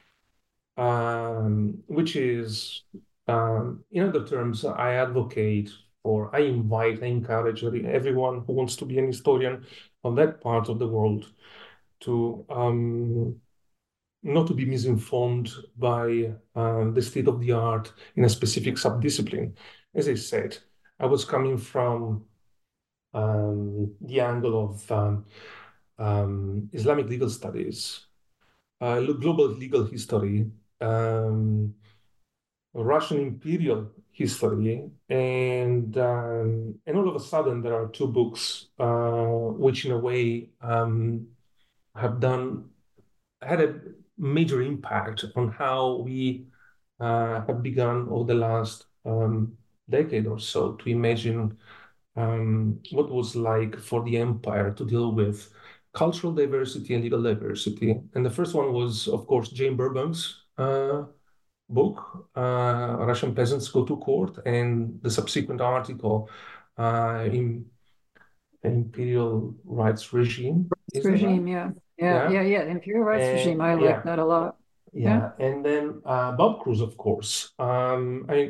um, which is, um, in other terms, I advocate for, I invite, I encourage everyone who wants to be an historian of that part of the world to um, not to be misinformed by um, the state of the art in a specific subdiscipline. As I said, I was coming from um, the angle of um, um, Islamic legal studies, uh, global legal history, um, Russian imperial history, and um, and all of a sudden there are two books uh, which, in a way, um, have done had a major impact on how we uh, have begun over the last um, decade or so to imagine um, what was like for the empire to deal with cultural diversity and legal diversity. And the first one was, of course, Jane Burbank's uh, book, uh, Russian Peasants Go to Court, and the subsequent article uh, in Imperial Rights Regime. Is regime, right? yeah. Yeah, yeah, yeah, yeah. Imperial rights and, regime. I yeah. like that a lot. Yeah, yeah. And then uh, Bob Cruz, of course. Um, I,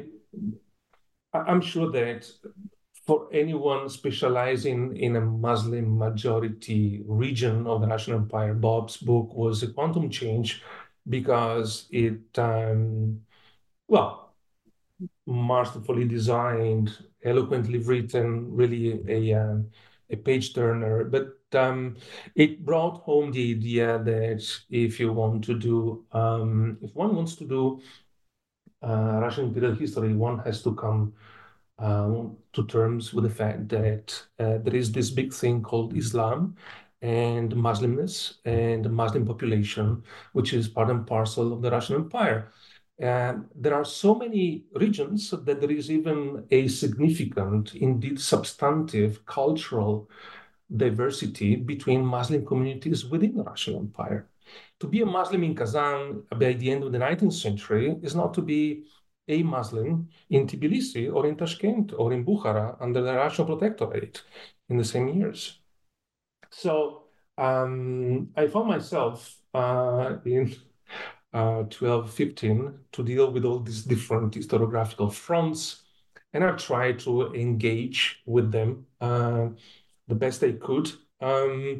I'm sure that for anyone specializing in a Muslim majority region of the Russian Empire, Bob's book was a quantum change because it, um, well, masterfully designed, eloquently written, really a, a, a page turner. But um, it brought home the idea that if you want to do, um, if one wants to do uh, Russian imperial history, one has to come uh, to terms with the fact that uh, there is this big thing called Islam and Muslimness and Muslim population, which is part and parcel of the Russian Empire. And there are so many regions that there is even a significant, indeed substantive, cultural diversity between Muslim communities within the Russian Empire. To be a Muslim in Kazan by the end of the nineteenth century is not to be a Muslim in Tbilisi or in Tashkent or in Bukhara under the Russian protectorate in the same years. So um, I found myself uh, in uh, twelve, fifteen to deal with all these different historiographical fronts, and I tried to engage with them uh, the best I could. Um,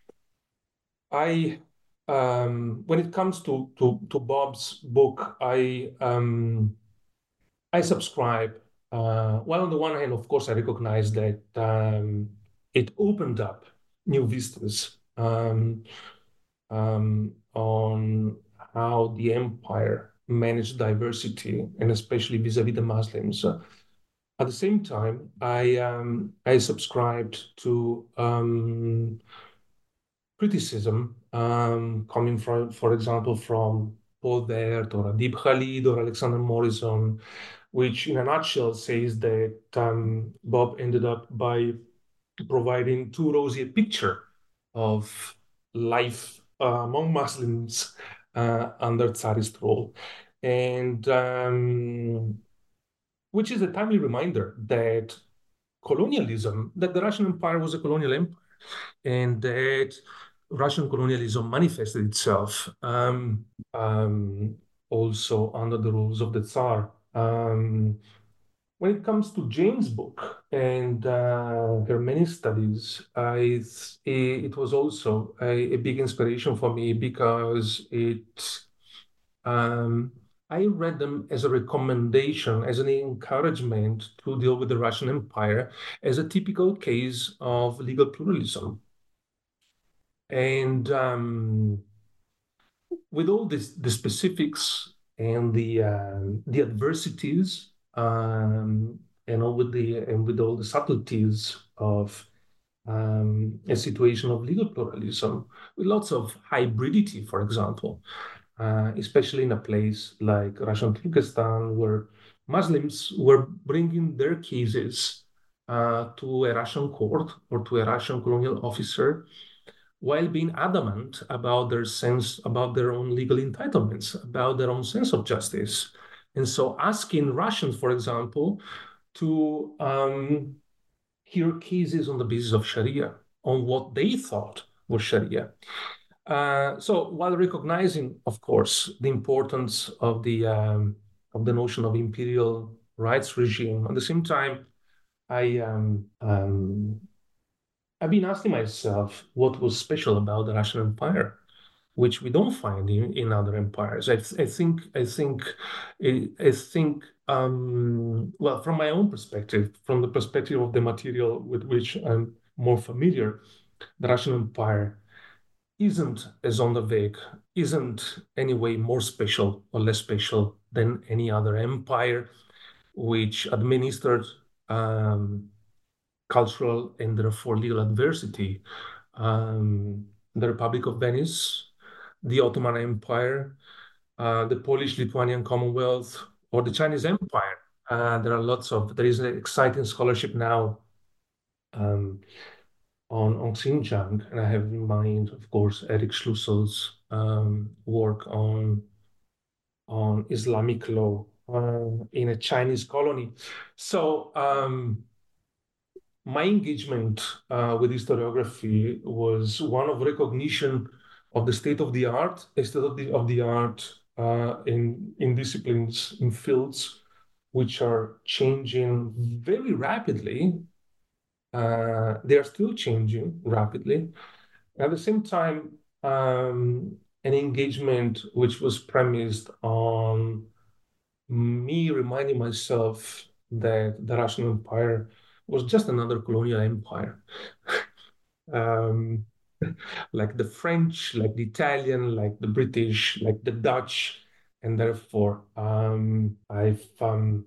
I um, when it comes to to, to Bob's book, I um, I subscribe. Uh, well, on the one hand, of course, I recognize that um, it opened up new vistas um, um, on how the empire managed diversity, and especially vis-a-vis the Muslims. Uh, at the same time, I um, I subscribed to um, criticism um, coming from, for example, from Paul Bert or Adib Khalid or Alexander Morrison, which in a nutshell says that um, Bob ended up by providing too rosy a picture of life uh, among Muslims uh, under Tsarist rule. And um, which is a timely reminder that colonialism, that the Russian Empire was a colonial empire, and that Russian colonialism manifested itself um, um, also under the rules of the Tsar. Um, when it comes to Jane's book and uh, her many studies, I, it was also a, a big inspiration for me because it um, I read them as a recommendation, as an encouragement to deal with the Russian Empire as a typical case of legal pluralism. And um, with all this, the specifics and the um, the adversities, um, and all with the and with all the subtleties of um, a situation of legal pluralism, with lots of hybridity, for example, uh, especially in a place like Russian Turkestan, where Muslims were bringing their cases uh, to a Russian court or to a Russian colonial officer, while being adamant about their sense, about their own legal entitlements, about their own sense of justice. And so asking Russians, for example, to um, hear cases on the basis of Sharia, on what they thought was Sharia. Uh, so while recognizing, of course, the importance of the um, of the notion of imperial rights regime, at the same time, I um, um, I've been asking myself what was special about the Russian Empire, which we don't find in, in other empires. I, th- I think I think I, I think um, well, from my own perspective, from the perspective of the material with which I'm more familiar, the Russian Empire isn't as on the vague, isn't any way more special or less special than any other empire which administered um, cultural and therefore legal adversity. Um, the Republic of Venice, the Ottoman Empire, uh, the Polish-Lithuanian Commonwealth, or the Chinese Empire. Uh, there are lots of, there is an exciting scholarship now um, on, on Xinjiang, and I have in mind, of course, Eric Schlussel's um, work on, on Islamic law uh, in a Chinese colony. So um, my engagement uh, with historiography was one of recognition of the state of the art, a state of the, of the art uh, in, in disciplines, in fields which are changing very rapidly. Uh, they are still changing rapidly. At the same time, um, an engagement which was premised on me reminding myself that the Russian Empire was just another colonial empire. um, like the French, like the Italian, like the British, like the Dutch, and therefore um, I've um,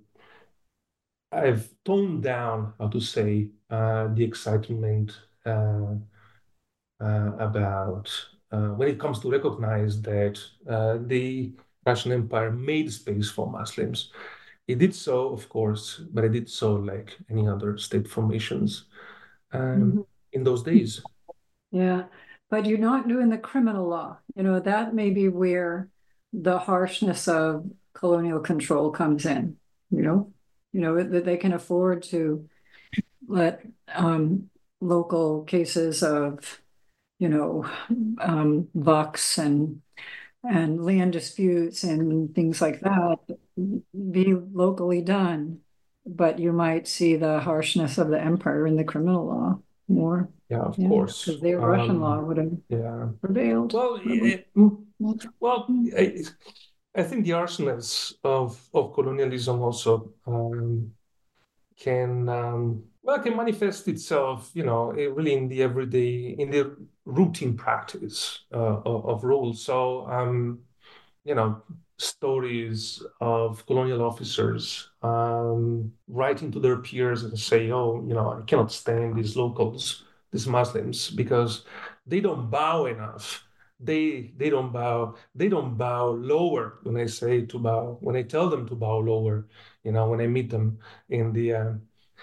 I've toned down, how to say, uh, the excitement uh, uh, about uh, when it comes to recognize that uh, the Russian Empire made space for Muslims. It did so, of course, but it did so like any other state formations um, Mhm. in those days. Yeah, but you're not doing the criminal law. You know, that may be where the harshness of colonial control comes in, you know, you know, that they can afford to let um, local cases of, you know, um, bucks and and land disputes and things like that be locally done. But you might see the harshness of the empire in the criminal law more. Yeah, of Yeah, course. because their Russian law Um, would have yeah. prevailed. Well, probably. it, mm, well, I, I think the harshness of of colonialism also um, can um, well can manifest itself, you know, eh, really in the everyday, in the routine practice uh, of, of rules. So, um, you know, stories of colonial officers um, writing to their peers and say, "Oh, you know, I cannot stand these locals, these Muslims, because they don't bow enough." They they don't bow. They don't bow lower when I say to bow. When I tell them to bow lower, you know, when I meet them in the uh,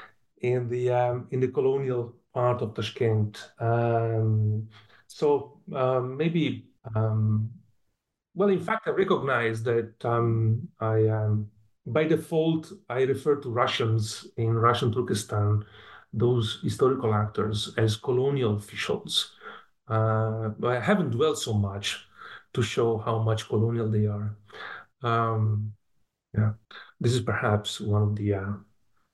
in the um, in the colonial part of Tashkent. Um, so um, maybe, um, well, in fact, I recognize that um, I um, by default I refer to Russians in Russian Turkestan, those historical actors, as colonial officials. Uh, but I haven't dwelt so much to show how much colonial they are. Um, yeah, this is perhaps one of the uh,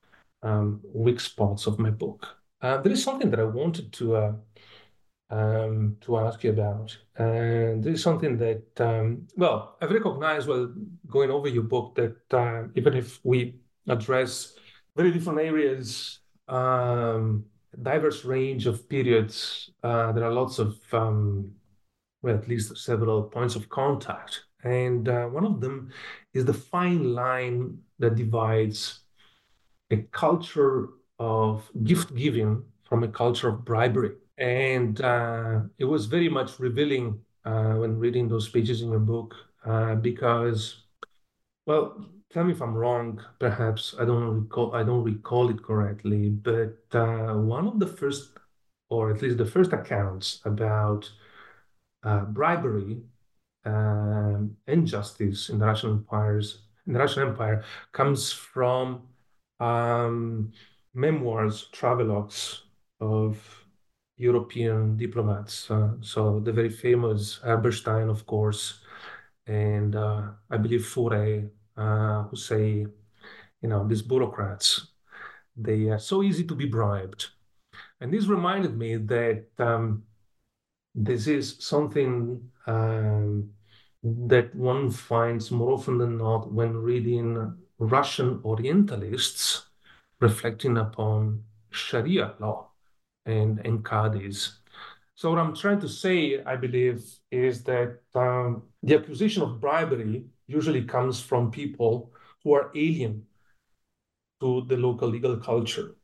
um, weak spots of my book. Uh, there is something that I wanted to uh, um, to ask you about, and this is something that um, well, I've recognized while going over your book that uh, even if we address very different areas, um, diverse range of periods, uh, there are lots of um, well, at least several points of contact, and uh, one of them is the fine line that divides a culture of gift giving from a culture of bribery. And uh, it was very much revealing uh, when reading those pages in your book, uh, because, well, tell me if I'm wrong. Perhaps I don't recall. I don't recall it correctly. But uh, one of the first, or at least the first accounts about uh, bribery um, injustice in the Russian empires, in the Russian Empire, comes from um, memoirs, travelogues of European diplomats. Uh, so the very famous Eberstein, of course, and uh, I believe Faure, uh, who say, you know, these bureaucrats, they are so easy to be bribed. And this reminded me that um, this is something um, that one finds more often than not when reading Russian Orientalists reflecting upon Sharia law and, and qadis. So what I'm trying to say, I believe, is that um, the accusation of bribery usually comes from people who are alien to the local legal culture.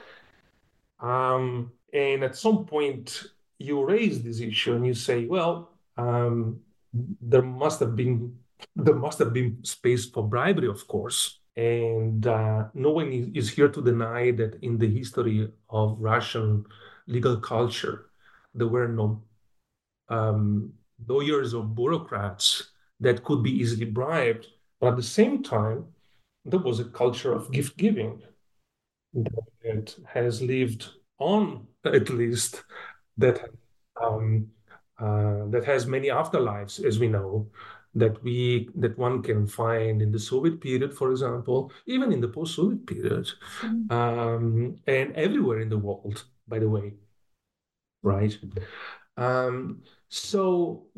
Um, and at some point, you raise this issue and you say, well, um, there must have been there must have been space for bribery, of course. And uh, no one is, is here to deny that in the history of Russian legal culture, there were no um, lawyers or bureaucrats that could be easily bribed. But at the same time, there was a culture of gift giving that has lived on, at least, that um, uh, that has many afterlives, as we know, that we that one can find in the Soviet period, for example, even in the post-Soviet period, Mm. um, and everywhere in the world, by the way, right? Um, so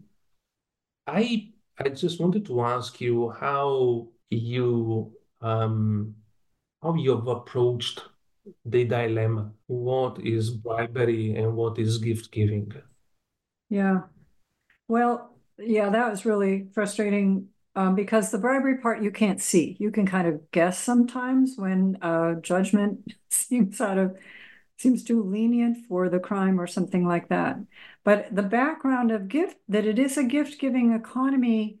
I I just wanted to ask you how you um, how you have approached the dilemma. What is bribery and what is gift giving? Yeah. Well, yeah, that was really frustrating um, because the bribery part you can't see. You can kind of guess sometimes when uh, judgment seems out of seems too lenient for the crime or something like that. But the background of gift, that it is a gift-giving economy,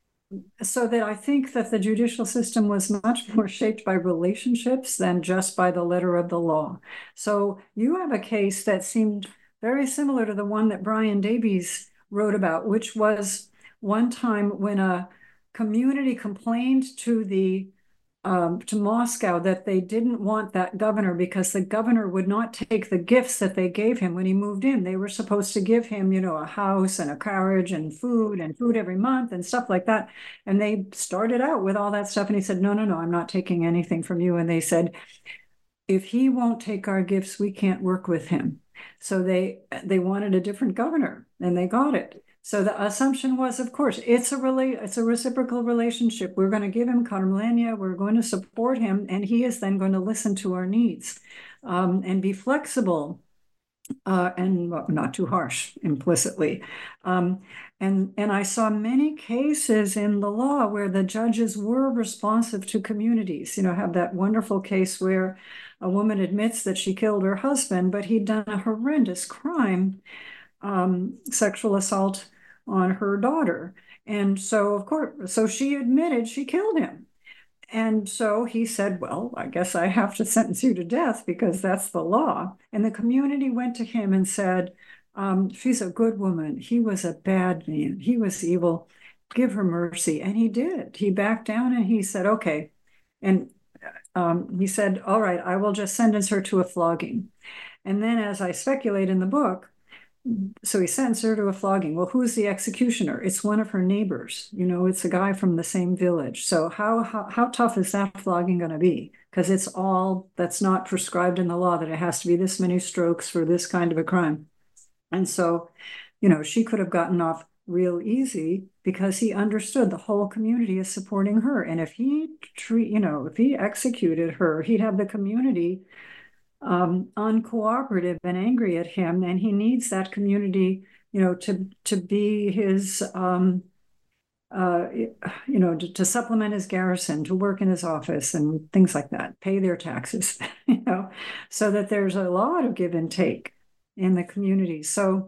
so that I think that the judicial system was much more shaped by relationships than just by the letter of the law. So you have a case that seemed very similar to the one that Brian Davies wrote about, which was one time when a community complained to the um, to Moscow that they didn't want that governor because the governor would not take the gifts that they gave him when he moved in. They were supposed to give him, you know, a house and a carriage and food and food every month and stuff like that. And they started out with all that stuff. And he said, no, no, no, I'm not taking anything from you. And they said, if he won't take our gifts, we can't work with him. So they they wanted a different governor and they got it. So the assumption was, of course, it's a rela- it's a reciprocal relationship. We're going to give him Karmlenia, we're going to support him, and he is then going to listen to our needs um, and be flexible uh, and well, not too harsh implicitly. Um, and, and I saw many cases in the law where the judges were responsive to communities. You know, have that wonderful case where a woman admits that she killed her husband, but he'd done a horrendous crime, um, sexual assault on her daughter. And so, of course, so she admitted she killed him. And so he said, well, I guess I have to sentence you to death because that's the law. And the community went to him and said, um, she's a good woman. He was a bad man. He was evil. Give her mercy. And he did. He backed down and he said, okay. And um, he said, all right, I will just sentence her to a flogging. And then, as I speculate in the book, so he sentenced her to a flogging. Well, who's the executioner? It's one of her neighbors. You know, it's a guy from the same village. So how how, how tough is that flogging going to be? Because it's all that's not prescribed in the law that it has to be this many strokes for this kind of a crime. And so, you know, she could have gotten off real easy because he understood the whole community is supporting her. And if he treat, you know, if he executed her, he'd have the community um, uncooperative and angry at him, and he needs that community, you know, to to be his, um, uh, you know, to, to supplement his garrison, to work in his office, and things like that, pay their taxes, you know, so that there's a lot of give and take in the community. So,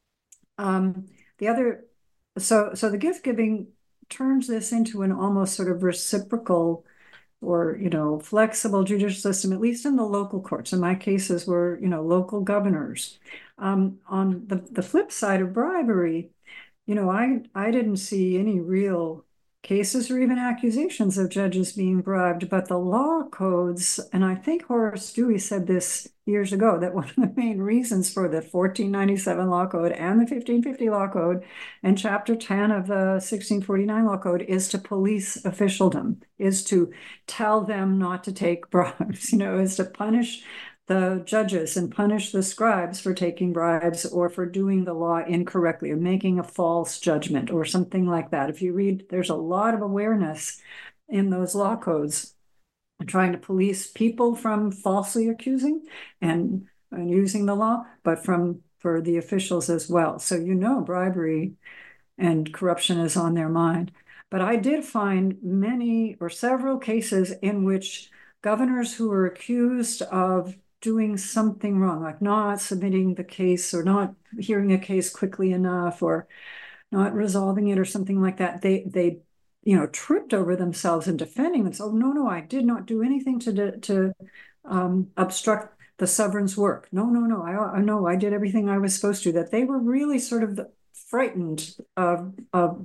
um, the other, so so the gift giving turns this into an almost sort of reciprocal or, you know, flexible judicial system, at least in the local courts. In my cases were, you know, local governors. Um, on the, the flip side of bribery, you know, I, I didn't see any real cases or even accusations of judges being bribed, but the law codes, and I think Horace Dewey said this years ago, that one of the main reasons for the fourteen ninety-seven law code and the fifteen fifty law code and chapter ten of the sixteen forty-nine law code is to police officialdom, is to tell them not to take bribes, you know, is to punish the judges and punish the scribes for taking bribes or for doing the law incorrectly or making a false judgment or something like that. If you read, there's a lot of awareness in those law codes trying to police people from falsely accusing and, and using the law, but from for the officials as well. So, you know, bribery and corruption is on their mind. But I did find many or several cases in which governors who were accused of doing something wrong, like not submitting the case or not hearing a case quickly enough or not resolving it or something like that, they they you know tripped over themselves in defending themselves. Oh, no, no, I did not do anything to to um, obstruct the sovereign's work. No, no, no, I, I know I did everything I was supposed to. That they were really sort of frightened of of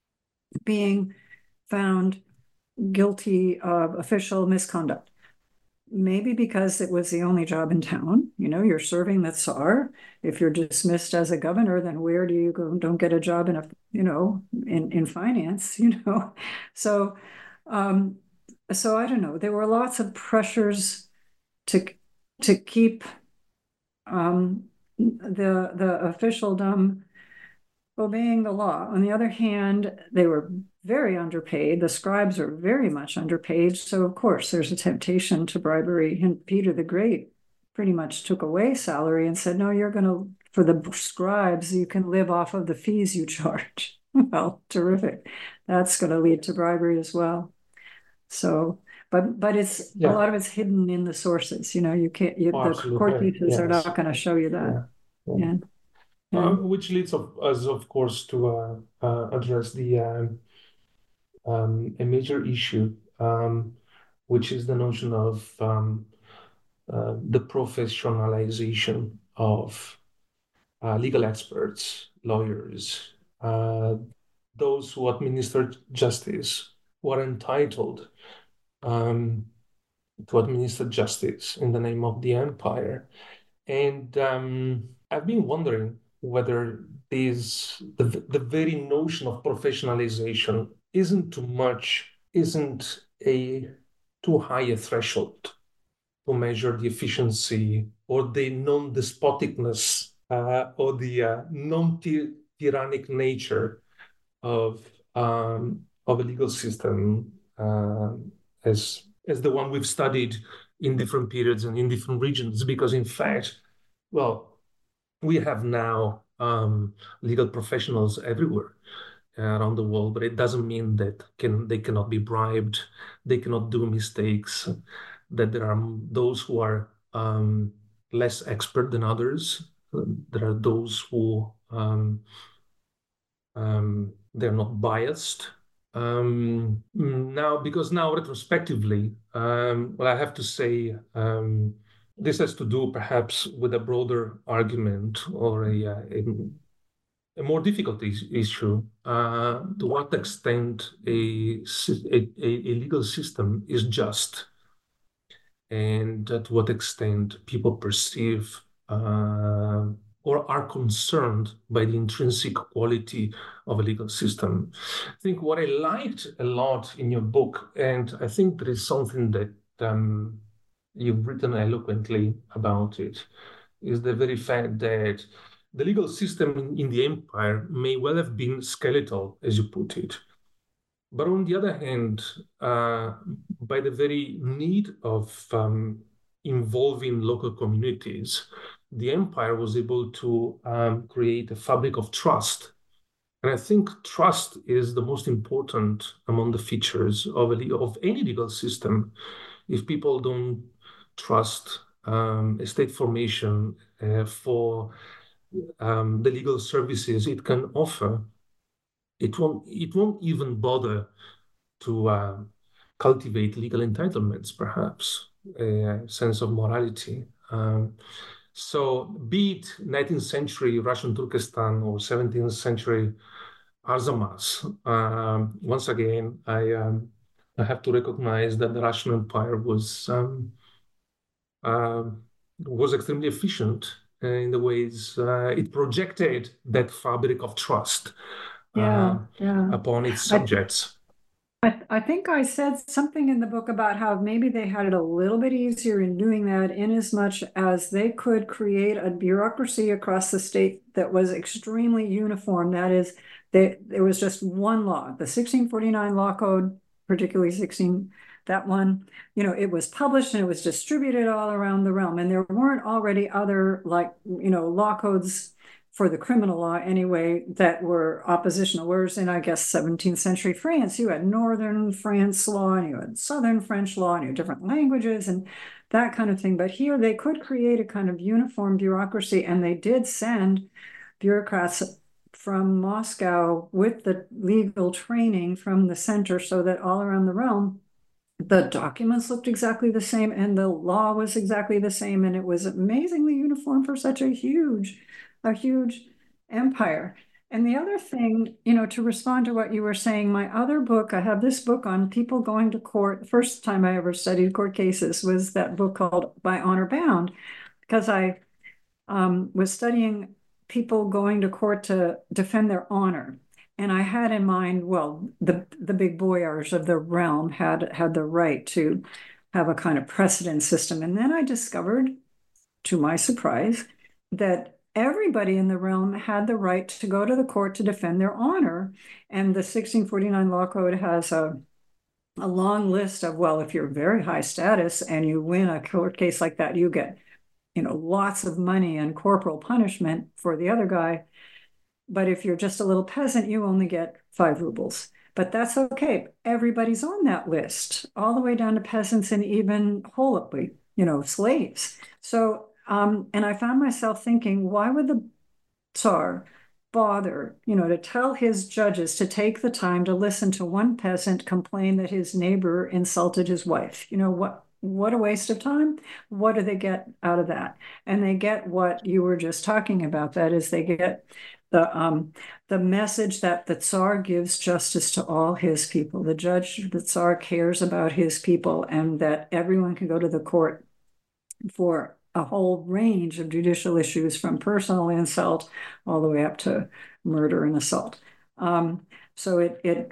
being found guilty of official misconduct. Maybe because it was the only job in town. You know, you're serving the Tsar. If you're dismissed as a governor, then where do you go? Don't get a job in a, you know, in, in finance, you know? So, um, so I don't know. There were lots of pressures to, to keep um, the, the officialdom obeying the law. On the other hand, they were very underpaid. The scribes are very much underpaid. So, of course, there's a temptation to bribery. And Peter the Great pretty much took away salary and said, no, you're going to, for the scribes, you can live off of the fees you charge. Well, terrific. That's going to lead to bribery as well. So, but but it's yeah. a lot of it's hidden in the sources. You know, you can't, you, oh, the court cases yes. are not going to show you that. Yeah. yeah. yeah. yeah. Uh, which leads of, us, of course, to uh, uh, address the um, um, a major issue, um, which is the notion of um, uh, the professionalization of uh, legal experts, lawyers, uh, those who administer justice, who are entitled um, to administer justice in the name of the empire. And um, I've been wondering whether this, the, the very notion of professionalization isn't too much, isn't a too high a threshold to measure the efficiency or the non-despoticness uh, or the uh, non-tyrannic nature of um, of a legal system uh, as as the one we've studied in different periods and in different regions. Because in fact, well, we have now um, legal professionals everywhere around the world, but it doesn't mean that can they cannot be bribed, they cannot do mistakes, that there are those who are um, less expert than others. There are those who um, um, they're not biased. Um, now, because now retrospectively, um, well, I have to say, um, this has to do perhaps with a broader argument or a, a, a more difficult is, issue. Uh, to what extent a, a, a legal system is just, and to what extent people perceive uh, or are concerned by the intrinsic quality of a legal system. I think what I liked a lot in your book, and I think there is something that um, you've written eloquently about it, is the very fact that the legal system in the empire may well have been skeletal, as you put it. But on the other hand, uh, by the very need of um, involving local communities, the empire was able to um, create a fabric of trust. And I think trust is the most important among the features of, a, of any legal system. If people don't trust um, a state formation uh, for um, the legal services it can offer, it won't, it won't even bother to uh, cultivate legal entitlements, perhaps, a sense of morality. Um, so be it nineteenth century Russian Turkestan or seventeenth century Arzamas, um, once again, I, um, I have to recognize that the Russian Empire was, um, uh, was extremely efficient in the ways uh, it projected that fabric of trust Yeah, uh, yeah. upon its I, subjects. I, I think I said something in the book about how maybe they had it a little bit easier in doing that, in as much as they could create a bureaucracy across the state that was extremely uniform. That is, they, there was just one law, the sixteen forty-nine Law Code, particularly sixteen, that one, you know, it was published and it was distributed all around the realm. And there weren't already other, like, you know, law codes for the criminal law anyway, that were oppositional. Whereas in, I guess, seventeenth century France, you had Northern France law and you had Southern French law and you had different languages and that kind of thing. But here they could create a kind of uniform bureaucracy, and they did send bureaucrats from Moscow with the legal training from the center, so that all around the realm, the documents looked exactly the same and the law was exactly the same. And it was amazingly uniform for such a huge a huge empire. And the other thing, you know, to respond to what you were saying, my other book, I have this book on people going to court. The first time I ever studied court cases was that book called By Honor Bound, because I um, was studying people going to court to defend their honor. And I had in mind, well, the, the big boyars of the realm had, had the right to have a kind of precedent system. And then I discovered, to my surprise, that everybody in the realm had the right to go to the court to defend their honor. And the sixteen forty-nine Law Code has a, a long list of, well, if you're very high status and you win a court case like that, you get, you know, lots of money and corporal punishment for the other guy. But if you're just a little peasant, you only get five rubles. But that's okay. Everybody's on that list, all the way down to peasants and even holoply, you know, slaves. So Um, and I found myself thinking, why would the Tsar bother, you know, to tell his judges to take the time to listen to one peasant complain that his neighbor insulted his wife? You know, what, what a waste of time. What do they get out of that? And they get what you were just talking about. That is, they get the, um, the message that the Tsar gives justice to all his people. The judge, the Tsar cares about his people, and that everyone can go to the court for a whole range of judicial issues, from personal insult all the way up to murder and assault. Um, so it, it,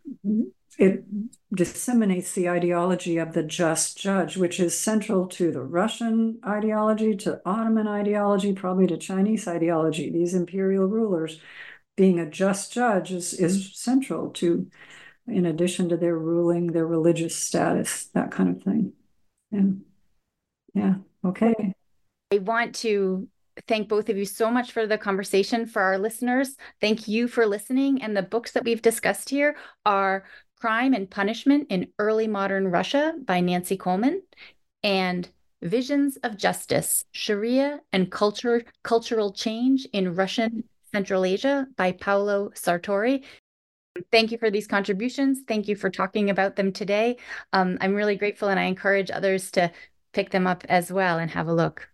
it disseminates the ideology of the just judge, which is central to the Russian ideology, to Ottoman ideology, probably to Chinese ideology. These imperial rulers, being a just judge is, is central to, in addition to their ruling, their religious status, that kind of thing. And yeah. Okay. I want to thank both of you so much for the conversation. For our listeners, thank you for listening. And the books that we've discussed here are Crime and Punishment in Early Modern Russia by Nancy Coleman, and Visions of Justice, Sharia and Culture, Cultural Change in Russian Central Asia by Paolo Sartori. Thank you for these contributions. Thank you for talking about them today. Um, I'm really grateful, and I encourage others to pick them up as well and have a look.